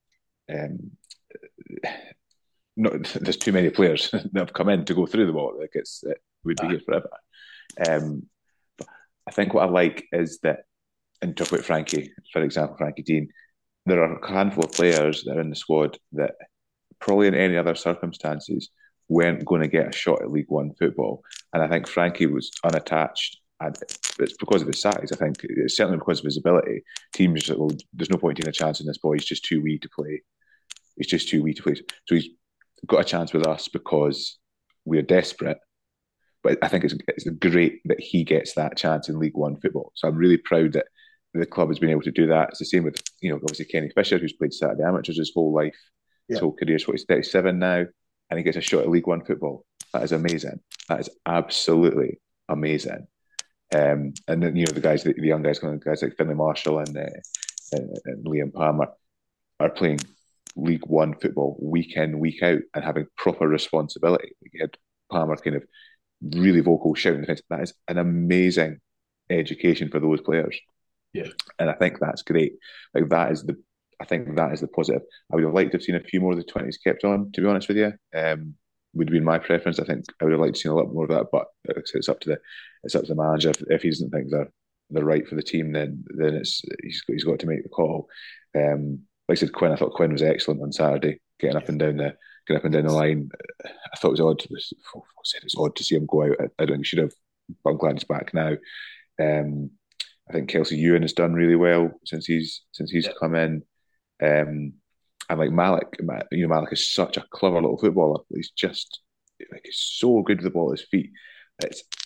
there's too many players that have come in to go through the ball. Like it would be here forever. But I think what I like is that, and talk about Frankie, for example, Frankie Dean, there are a handful of players that are in the squad that probably in any other circumstances weren't going to get a shot at League One football. And I think Frankie was unattached. And it's because of his size. I think it's certainly because of his ability. Teams, well, there's no point taking a chance in this boy. He's just too wee to play. So he's got a chance with us because we're desperate. But I think it's great that he gets that chance in League One football. So I'm really proud that the club has been able to do that. It's the same with, obviously Kenny Fisher, who's played Saturday amateurs his whole life, his whole career. So he's 37 now, and he gets a shot at League One football. That is amazing. That is absolutely amazing. And then the guys, the young guys like Finlay Marshall and Liam Palmer are playing League One football week in, week out, and having proper responsibility. You had Palmer kind of really vocal shouting defence. That is an amazing education for those players. Yeah, and I think that's great. I think that is the positive. I would have liked to have seen a few more of the 20s kept on, to be honest with you. Would have been my preference. I think I would have liked to see a lot more of that, but it's up to the manager. If he doesn't think they're right for the team, then he's got to make the call. Like I said, Quinn. I thought Quinn was excellent on Saturday, getting up and down the line. I thought it was odd. It's odd to see him go out. I don't think he should have, but I'm glad he's back now. I think Kelsey Ewan has done really well since he's come in. And like Malik, Malik is such a clever little footballer. He's just he's so good with the ball at his feet.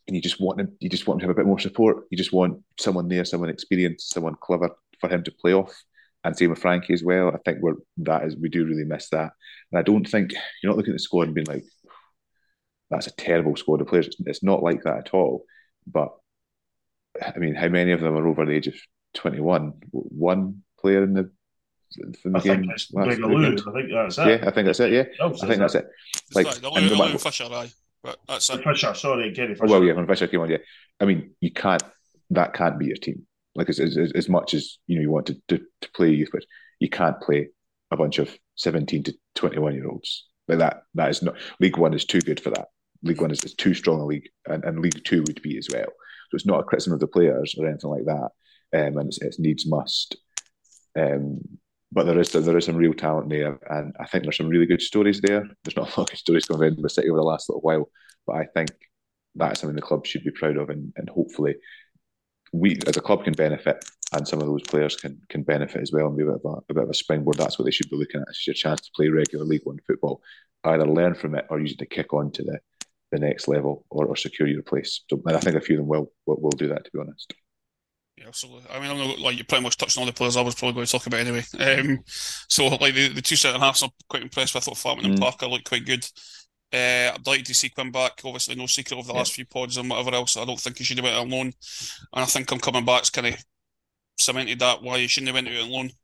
and you just want him to have a bit more support. You just want someone there, someone experienced, someone clever for him to play off. And same with Frankie as well. I think we do really miss that. And I don't think you're not looking at the squad and being like, that's a terrible squad of players. It's not like that at all. But I mean, how many of them are over the age of 21? One player in the game. Think it's Bigaloo. I think that's it. Yeah, I think that's it. Yeah, I think that's it. Like, Fisher, aye. But that's it. Fisher, sorry, Gary Fisher. Well, yeah, when Fisher came on, yeah. I mean, that can't be your team. Like as much as you want to play youth, but you can't play a bunch of 17 to 21-year-olds like that. That is not. League One is too good for that. League One is too strong a league, and League Two would be as well. So it's not a criticism of the players or anything like that, and it's needs must. But there is some real talent there, and I think there's some really good stories there. There's not a lot of good stories coming out of the City over the last little while, but I think that's something the club should be proud of, and hopefully we as a club can benefit, and some of those players can benefit as well and be a bit of a springboard. That's what they should be looking at. It's your chance to play regular League One football, either learn from it or use it to kick on to the next level or secure your place. So, and I think a few of them will do that, to be honest. Yeah, absolutely. I mean, I'm not, like, you pretty much touched on all the players I was probably going to talk about anyway. So, like, the two centre halves I'm quite impressed with. I thought Flatman and Parker looked quite good. I'd like to see Quinn back. Obviously, no secret over the last few pods and whatever else. I don't think he should have went out on loan. And I think him coming back's kind of cemented that, why he shouldn't have went out on loan.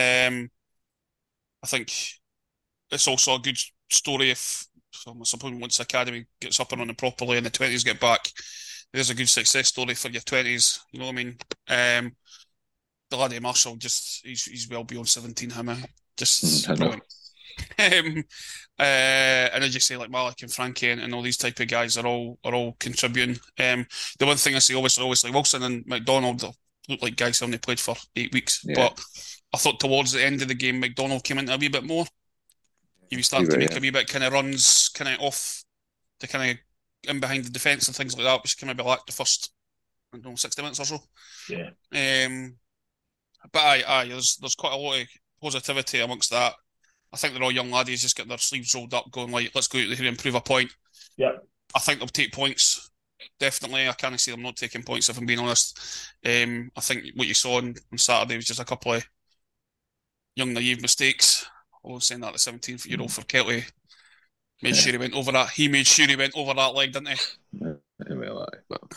I think it's also a good story if, I suppose, once the academy gets up and running properly and the 20s get back, there's a good success story for your 20s. You know what I mean? The laddie Marshall, he's well beyond 17, just brilliant. And as you say, like Malik and Frankie and all these type of guys are all contributing. The one thing I see, obviously Wilson and McDonald look like guys who only played for 8 weeks, but I thought towards the end of the game, McDonald came into a wee bit more. He was starting to make a wee bit kind of runs, kind of off the kind of in behind the defence and things like that, which kind of be lacked the first 60 minutes or so. Yeah. But aye, there's quite a lot of positivity amongst that. I think they're all young laddies just getting their sleeves rolled up, going like, let's go out there and prove a point. Yeah. I think they'll take points. Definitely. I can't see them not taking points, if I'm being honest. I think what you saw on Saturday was just a couple of young, naive mistakes. I was saying that the 17th-year-old for Kelty made sure he went over that. He made sure he went over that leg, didn't he? Well,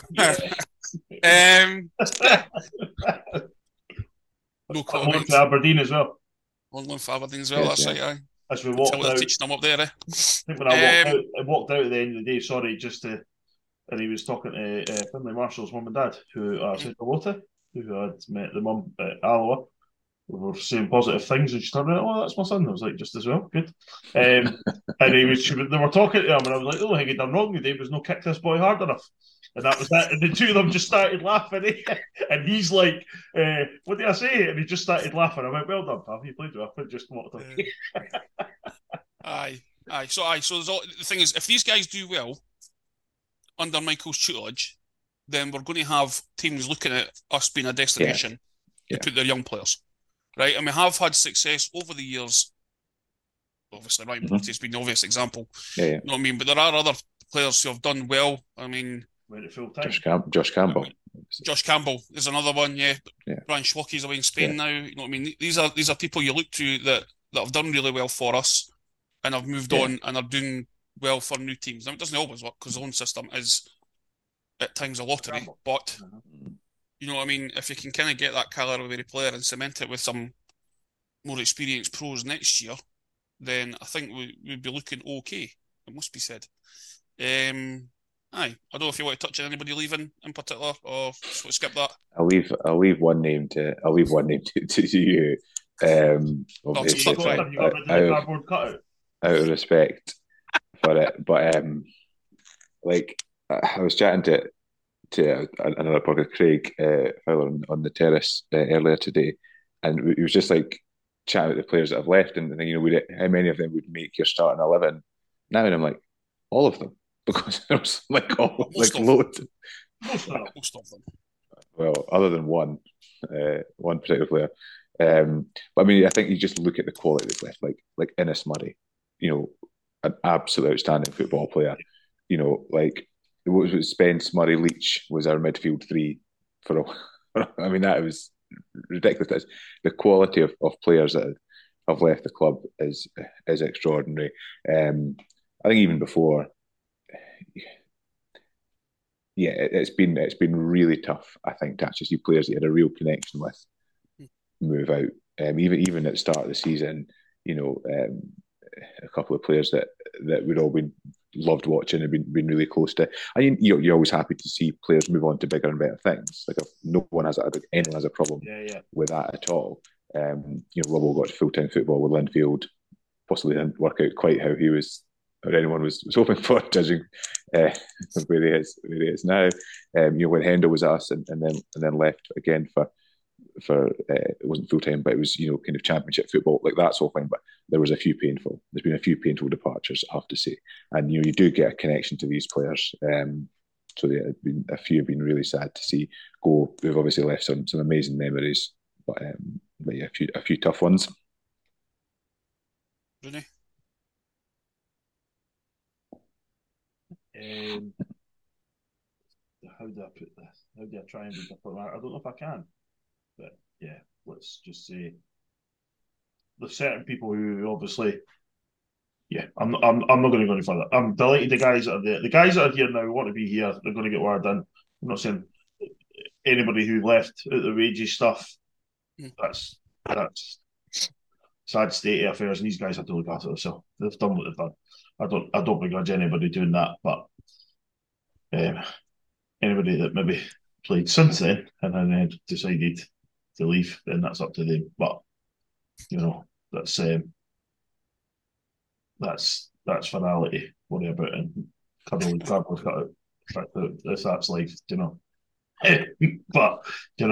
no comment. To Aberdeen as well. On loan for Aberdeen as well, that's right, aye. As we walked out, teaching them up there, I think when I walked out at the end of the day, and he was talking to Finlay Marshall's mum and dad, who I said hello to, who had met the mum at Alloa. We were saying positive things, and she turned around, oh, that's my son. I was like, just as well, good. And they were talking to him, and I was like, oh, I think he'd done wrong today, was no kick this boy hard enough. And that was that. And the two of them just started laughing. And he's like, what did I say? And he just started laughing. I went, well done, pal. You played well. I just walked away. Aye. So the thing is, if these guys do well under Michael's tutelage, then we're going to have teams looking at us being a destination to put their young players. Right? And we have had success over the years. Obviously, Ryan Porte's been the obvious example. You know what I mean? But there are other players who have done well. I mean, Josh Campbell. Josh Campbell is another one, Brian Schwocky's away in Spain now. You know what I mean? These are people you look to that have done really well for us and have moved on and are doing well for new teams. Now, it doesn't always work because the own system is at times a lottery, but you know what I mean? If you can kind of get that calibre player and cement it with some more experienced pros next year, then I think we'd be looking okay, it must be said. Aye, I don't know if you want to touch on anybody leaving in particular, or skip that. I'll leave one name to you. Out of respect for it, but like I was chatting to another podcast, Craig Fowler, on the terrace earlier today, and he was just like chatting with the players that have left, and how many of them would make your starting 11 now, and I'm like, all of them, because there was loads. Most of them. Well, other than one particular player, but I mean, I think you just look at the quality that's left, like Innes Murray, an absolute outstanding football player, like what was it, Spence, Murray, Leach was our midfield three for a. I mean, that was ridiculous. The quality of players that have left the club is extraordinary. I think even before, yeah, it's been really tough. I think to actually see players that you had a real connection with move out. Even at the start of the season, a couple of players that we'd all been loved watching and been really close to. I mean, you're always happy to see players move on to bigger and better things. Like if anyone has a problem with that at all. Robbo got full-time football with Linfield, possibly didn't work out quite how he was or anyone was hoping for, judging where he is now. When Hendo was at us and then left again for it wasn't full time, but it was kind of championship football. Like that's all fine, but there's been a few painful departures, I have to say, and you do get a connection to these players. So a few have been really sad to see go. They've obviously left some amazing memories, but yeah, a few tough ones. Really? How do I put this? How do I try and be different? I don't know if I can, but yeah, let's just say there's certain people who obviously, yeah, I'm not going to go any further. I'm delighted the guys that are there. The guys that are here now want to be here. They're going to get word in. I'm not saying anybody who left out the wages stuff. That's sad state of affairs, and these guys have to look after themselves. They've done what they've done. I don't begrudge anybody doing that, but anybody that maybe played since then and then decided to leave, then that's up to them. But that's finality. Worry about it and cuddle and cardboard cut out. That's life, But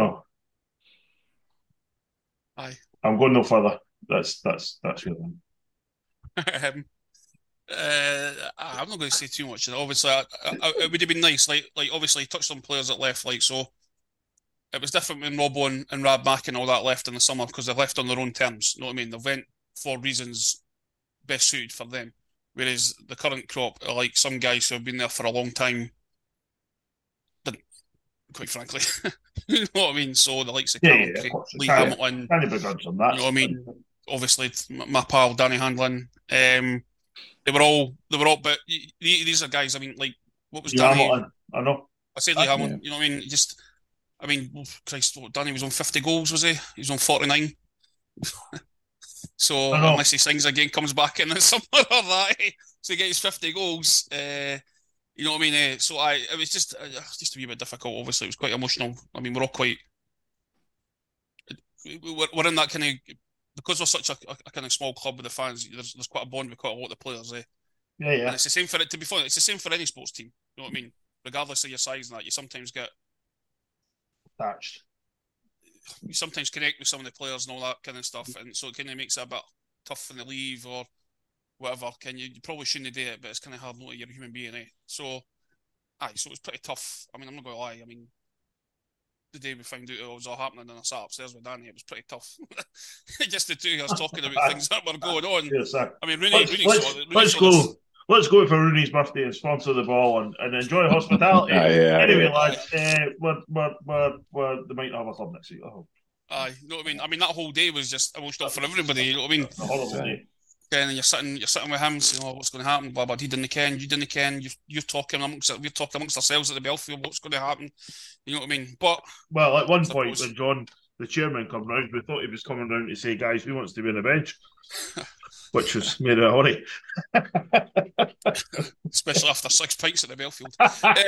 aye, I'm going no further. That's where I'm. I'm not going to say too much. Obviously, it would have been nice. Like obviously, he touched on players that left. Like so, it was different when Robbo and Rab Mack and all that left in the summer because they left on their own terms. You know what I mean? They went for reasons best suited for them. Whereas the current crop are like some guys who have been there for a long time. Didn't, quite frankly, you know what I mean? So the likes of Lee Hamilton, can't be begrudged on that. You know what I mean? Obviously, my pal Danny Handlin. They were all, but these are guys. I mean, like what was Danny? Hamilton, I know. I said Lee Hamilton. You know what I mean? Christ, Danny was on 50 goals, was he? He was on 49. So unless he sings again, comes back in somewhere or that, so he gets 50 goals. You know what I mean? So it was just a wee bit difficult. Obviously, it was quite emotional. I mean, we're all quite. We're in that kind of. Because we're such a kind of small club with the fans, there's quite a bond with quite a lot of the players. Yeah. And it's the same for it. To be fair, it's the same for any sports team. You know what I mean? Regardless of your size and that, you sometimes get attached. You sometimes connect with some of the players and all that kind of stuff, and so it kind of makes it a bit tough when they leave or whatever. You probably shouldn't do it, but it's kind of hard. You're a human being, So it was pretty tough. I mean, I'm not going to lie. I mean, the day we found out it was all happening and I sat upstairs with Danny, it was pretty tough. Just the two of us talking about things that were going on. Yes, I mean, let's go for Rooney's birthday and sponsor the ball and enjoy hospitality. Anyway, lads, they might not have a club next week. You know what I mean? I mean, that whole day was just emotional for everybody. You know what I mean? A horrible day. And you're sitting with him saying, "Oh, what's going to happen?" Blah blah. He didn't ken. You didn't ken. We're talking amongst ourselves at the Belfield. What's going to happen? You know what I mean? But at one point when John, the chairman, come round, we thought he was coming round to say, "Guys, who wants to be on the bench?" Which was made a hurry. Especially after 6 pints at the Belfield.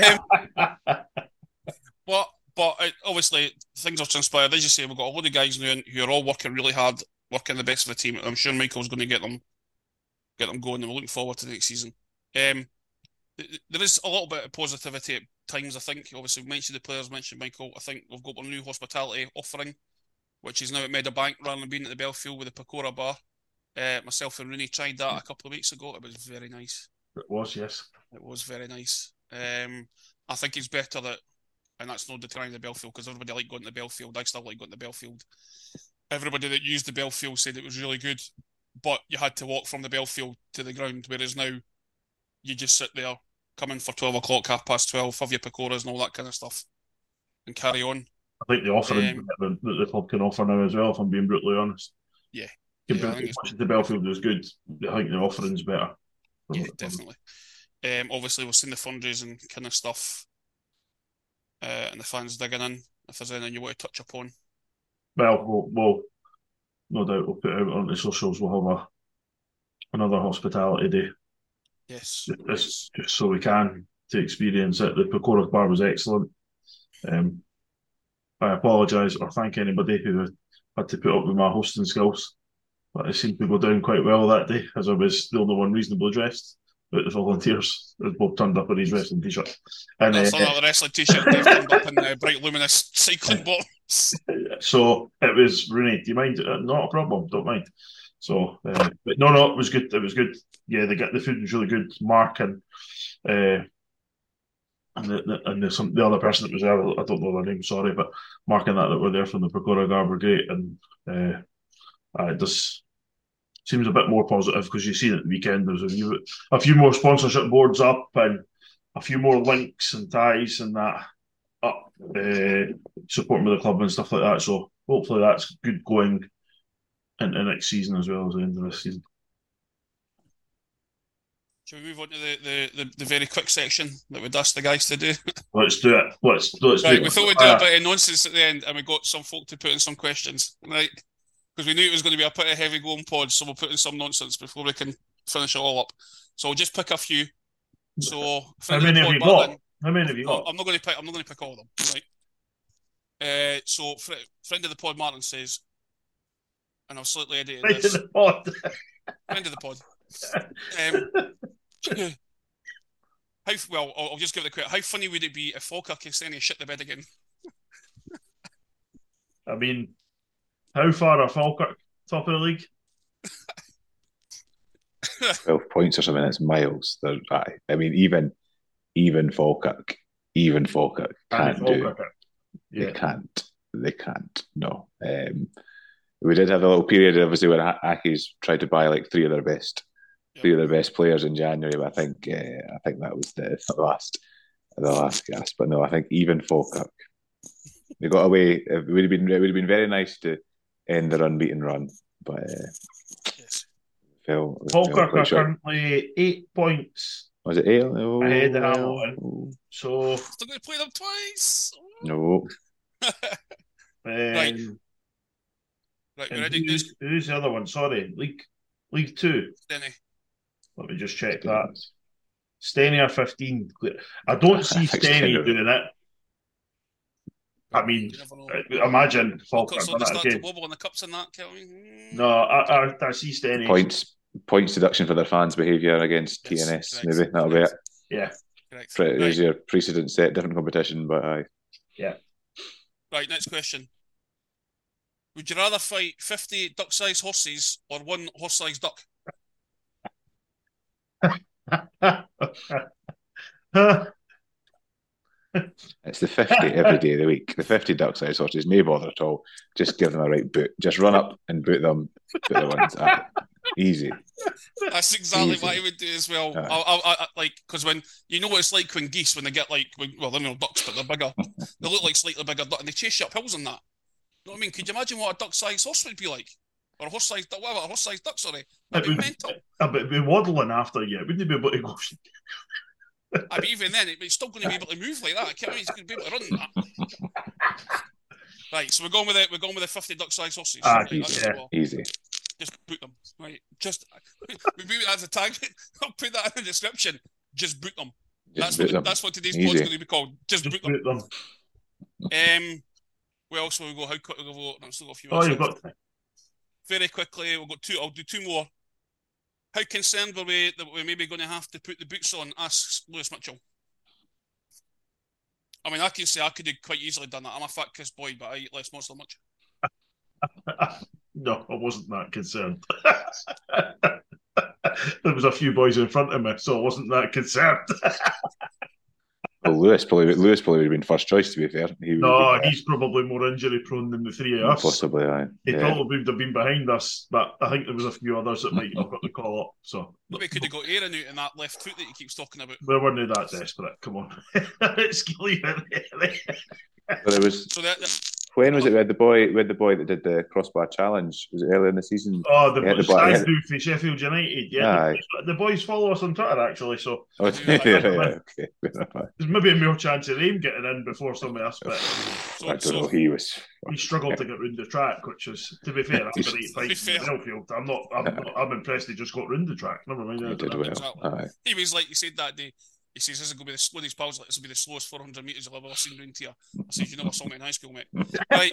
But obviously things have transpired. As you say, we've got a lot of guys now who are all working really hard, working the best of the team. I'm sure Michael's going to get them going, and we're looking forward to the next season. There is a little bit of positivity at times, I think. Obviously, we mentioned the players, mentioned Michael. I think we've got a new hospitality offering, which is now at Meadowbank rather than being at the Belfield with the Pecora bar. Myself and Rooney tried that a couple of weeks ago. It was very nice. It was, yes. It was very nice. I think it's better that, and that's not declining the Belfield, because everybody liked going to the Belfield. I still like going to the Belfield. Everybody that used the Belfield said it was really good, but you had to walk from the Belfield to the ground, whereas now you just sit there come in for 12 o'clock, 12:30, have your pakoras and all that kind of stuff, and carry on. I think the offering that the club can offer now as well, if I'm being brutally honest. Yeah. Compared to much of the Belfield was good, I think the offering's better. Yeah, definitely. Obviously, we've seen the fundraising kind of stuff and the fans digging in. If there's anything you want to touch upon. Well, no doubt we'll put it out on the socials. We'll have another hospitality day. Yes. Just so we can to experience it. The Pecora Bar was excellent. I apologise or thank anybody who had to put up with my hosting skills, but it seemed to go down quite well that day, as I was the only one reasonably dressed out the volunteers, as Bob turned up in his wrestling t-shirt. And I saw the wrestling t-shirt Dave turned up in bright luminous cycling bottoms. So it was, Rooney, do you mind? Not a problem, don't mind. So, but no, it was good. It was good. Yeah, the food was really good. Mark and the other person that was there, I don't know their name, sorry, but Mark and that were there from the Pecora Gar were great, and it just seems a bit more positive because you see at the weekend there's a few more sponsorship boards up and a few more links and ties and that up, supporting with the club and stuff like that. So hopefully that's good going into next season as well as the end of this season. Shall we move on to the very quick section that we'd asked the guys to do? Let's do it. Let's do it. Right, we thought we'd do a bit of nonsense at the end, and we got some folk to put in some questions, right? Because we knew it was going to be a pretty heavy going pod, so we'll put in some nonsense before we can finish it all up. So we'll just pick a few. So how many have you got? How many have you got? I'm not going to pick all of them, right? So friend of the pod, Martin says, and I've slightly edited this. Friend of the pod. Friend of the pod. I'll just give it a quick. How funny would it be if Falkirk Kilkenny shit the bed again? I mean, how far are Falkirk top of the league? 12 points or something. It's miles. I mean, even Falkirk can't do it. Yeah. They can't. No. We did have a little period, obviously, where Aki's tried to buy like three of their best players in January, but I think that was the last gasp. But no, I think even Falkirk, they got away. It would have been very nice to end their unbeaten run, but Falkirk are currently 8 points. Was it 8? Oh, ahead of Hamilton. So still going to play them twice. No. Right, we're ready. Who's the other one? Sorry, League 2. Steny. Let me just check that. Steny are 15. I don't see Steny doing it. I mean, imagine Falkirk done that again. Wobble in the cups and that, Kelvin. No, I see Steny. Points deduction for their fans' behaviour against TNS. Correct. Maybe that'll be it. Yeah. There's your precedent set, different competition, but aye. Yeah. Right, next question. Would you rather fight 50 duck-sized horses or one horse-sized duck? It's the 50 every day of the week. The 50 duck-sized horses, no bother at all. Just give them a right boot. Just run up and boot them. Boot the ones. Easy. That's exactly what I would do as well. I like, because when you know what it's like when geese, when they get like, well, they're not ducks, but they're bigger. They look like slightly bigger duck, and they chase you up hills and that. You know what I mean? Could you imagine what a duck-sized horse would be like? Or a horse-sized duck, whatever, a horse-sized duck, sorry. That'd be mental. It'd be waddling after you. Wouldn't it be able to go? I mean, even then, it's still going to be able to move like that. I can't He's going to be able to run that. Right, so we're going with the 50 duck-sized horses. Easy. Just boot them. Right, maybe that's a tag. I'll put that in the description. Just boot them. That's what today's pod's going to be called. Just boot them. Where else will we go? How quickly will we go? I've still got a few minutes. You've got time. Very quickly, we'll go two. I'll do two more. How concerned were we that we're maybe going to have to put the boots on? Asks Lewis Mitchell. I mean, I can say I could have quite easily done that. I'm a fat kiss boy, but I eat less monster much. No, I wasn't that concerned. There was a few boys in front of me, so I wasn't that concerned. Well, Lewis probably would have been first choice, to be fair. He's probably more injury prone than the three of us. Possibly, aye. He probably would have been behind us, but I think there was a few others that might have got the call up. So we could have got Aaron out in that left foot that he keeps talking about. We weren't that desperate. Come on, let's leave it there. But it was. So when was it? We had the boy that did the crossbar challenge. Was it earlier in the season? Oh, the Stag do for Sheffield United. Yeah, the boys follow us on Twitter actually. So okay. There's maybe a more chance of him getting in before somebody else. But I don't know. He struggled to get round the track, which was, to be fair, after 8 fights in the Belfield. I'm impressed he just got round the track. Never mind. He did well. Exactly. He was like you said that day. He says, this is going to be the slowest pals. This will be the slowest 400 metres you'll ever seen round here. I said, you never saw me in high school, mate. Right.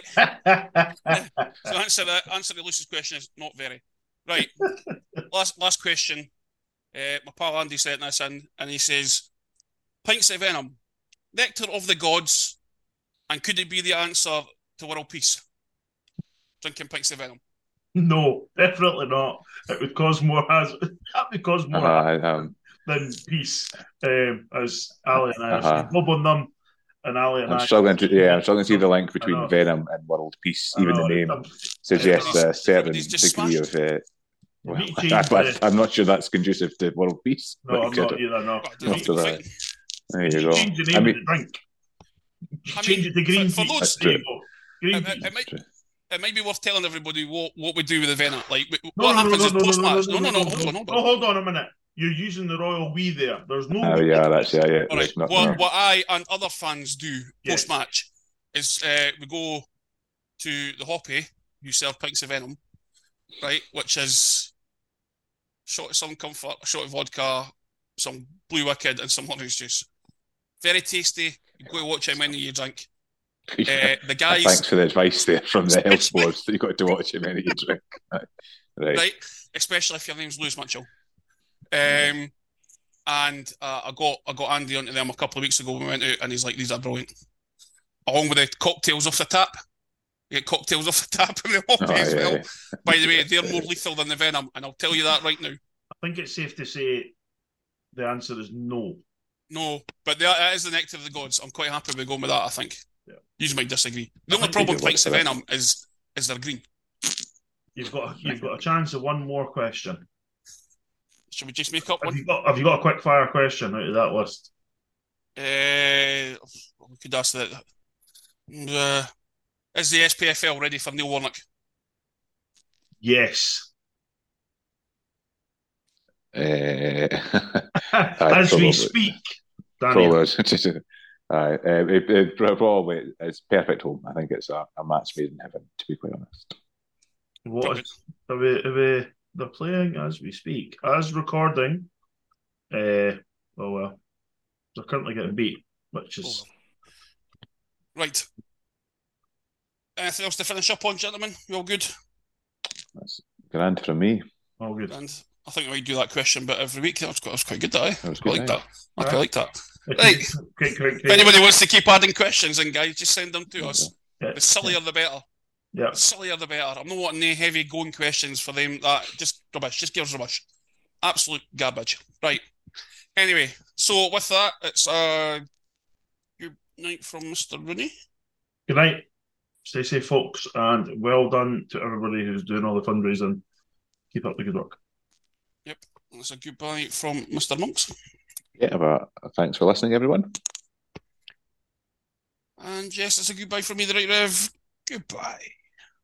So answer the Lucy's question is not very. Right. Last question. My pal Andy sent this in, and he says, pints of venom, nectar of the gods, and could it be the answer to world peace? Drinking pints of venom. No, definitely not. It would cause more hazard. That would cause more than peace, as Ali and I club on them, and Ali and I'm struggling to see the link between venom and world peace. Even the name suggests a certain degree of. I'm not sure that's conducive to world peace. No, I'm not either. No. There you go. Change the name of the drink. Change it to green peace. It might be worth telling everybody what we do with the venom. Like, what happens is post-match. Hold on a minute. You're using the royal we there. There's no. Oh yeah, that's yeah. All right. What I and other fans do post-match is we go to the hoppy, who serve pints of venom, right? Which is a shot of Southern Comfort, a shot of vodka, some Blue Wicked, and some orange juice. Very tasty. You go to watch how many you drink. The guys. Thanks for the advice there from the health board. You've got to watch how many you drink. Right. Especially if your name's Lewis Mitchell. And I got Andy onto them a couple of weeks ago when we went out, and he's like, these are brilliant. Along with the cocktails off the tap. You get cocktails off the tap in the hockey as well. By the way, they're more lethal than the venom, and I'll tell you that right now. I think it's safe to say the answer is no. No, but that is the nectar of the gods. I'm quite happy with going with that, I think. Yeah. You might disagree. The only problem with pints of venom is they're green. You've got a chance of one more question. Should we just make up one? Have you got a quick fire question out of that list? We could ask that. Is the SPFL ready for Neil Warnock? Yes. As we speak, Daniel. Probably it's perfect home. I think it's a match made in heaven, to be quite honest. They're playing as we speak. As recording, they're currently getting beat, which is... Right. Anything else to finish up on, gentlemen? You all good? That's grand from me. All good. And I think we do that question bit every week. That was quite good, that, eh? I like that. I quite like that. Right. If anybody wants to keep adding questions in, guys, just send them to us. The sillier the better. Yeah. The sillier the better. I'm not wanting any heavy going questions for them. Just rubbish. Just give us rubbish. Absolute garbage. Right. Anyway, so with that, it's good night from Mr. Rooney. Good night. Stay safe, folks, and well done to everybody who's doing all the fundraising. Keep up the good work. Yep. That's a goodbye from Mr. Monks. Yeah, but thanks for listening, everyone. And yes, it's a goodbye from me, the Right Rev. Goodbye.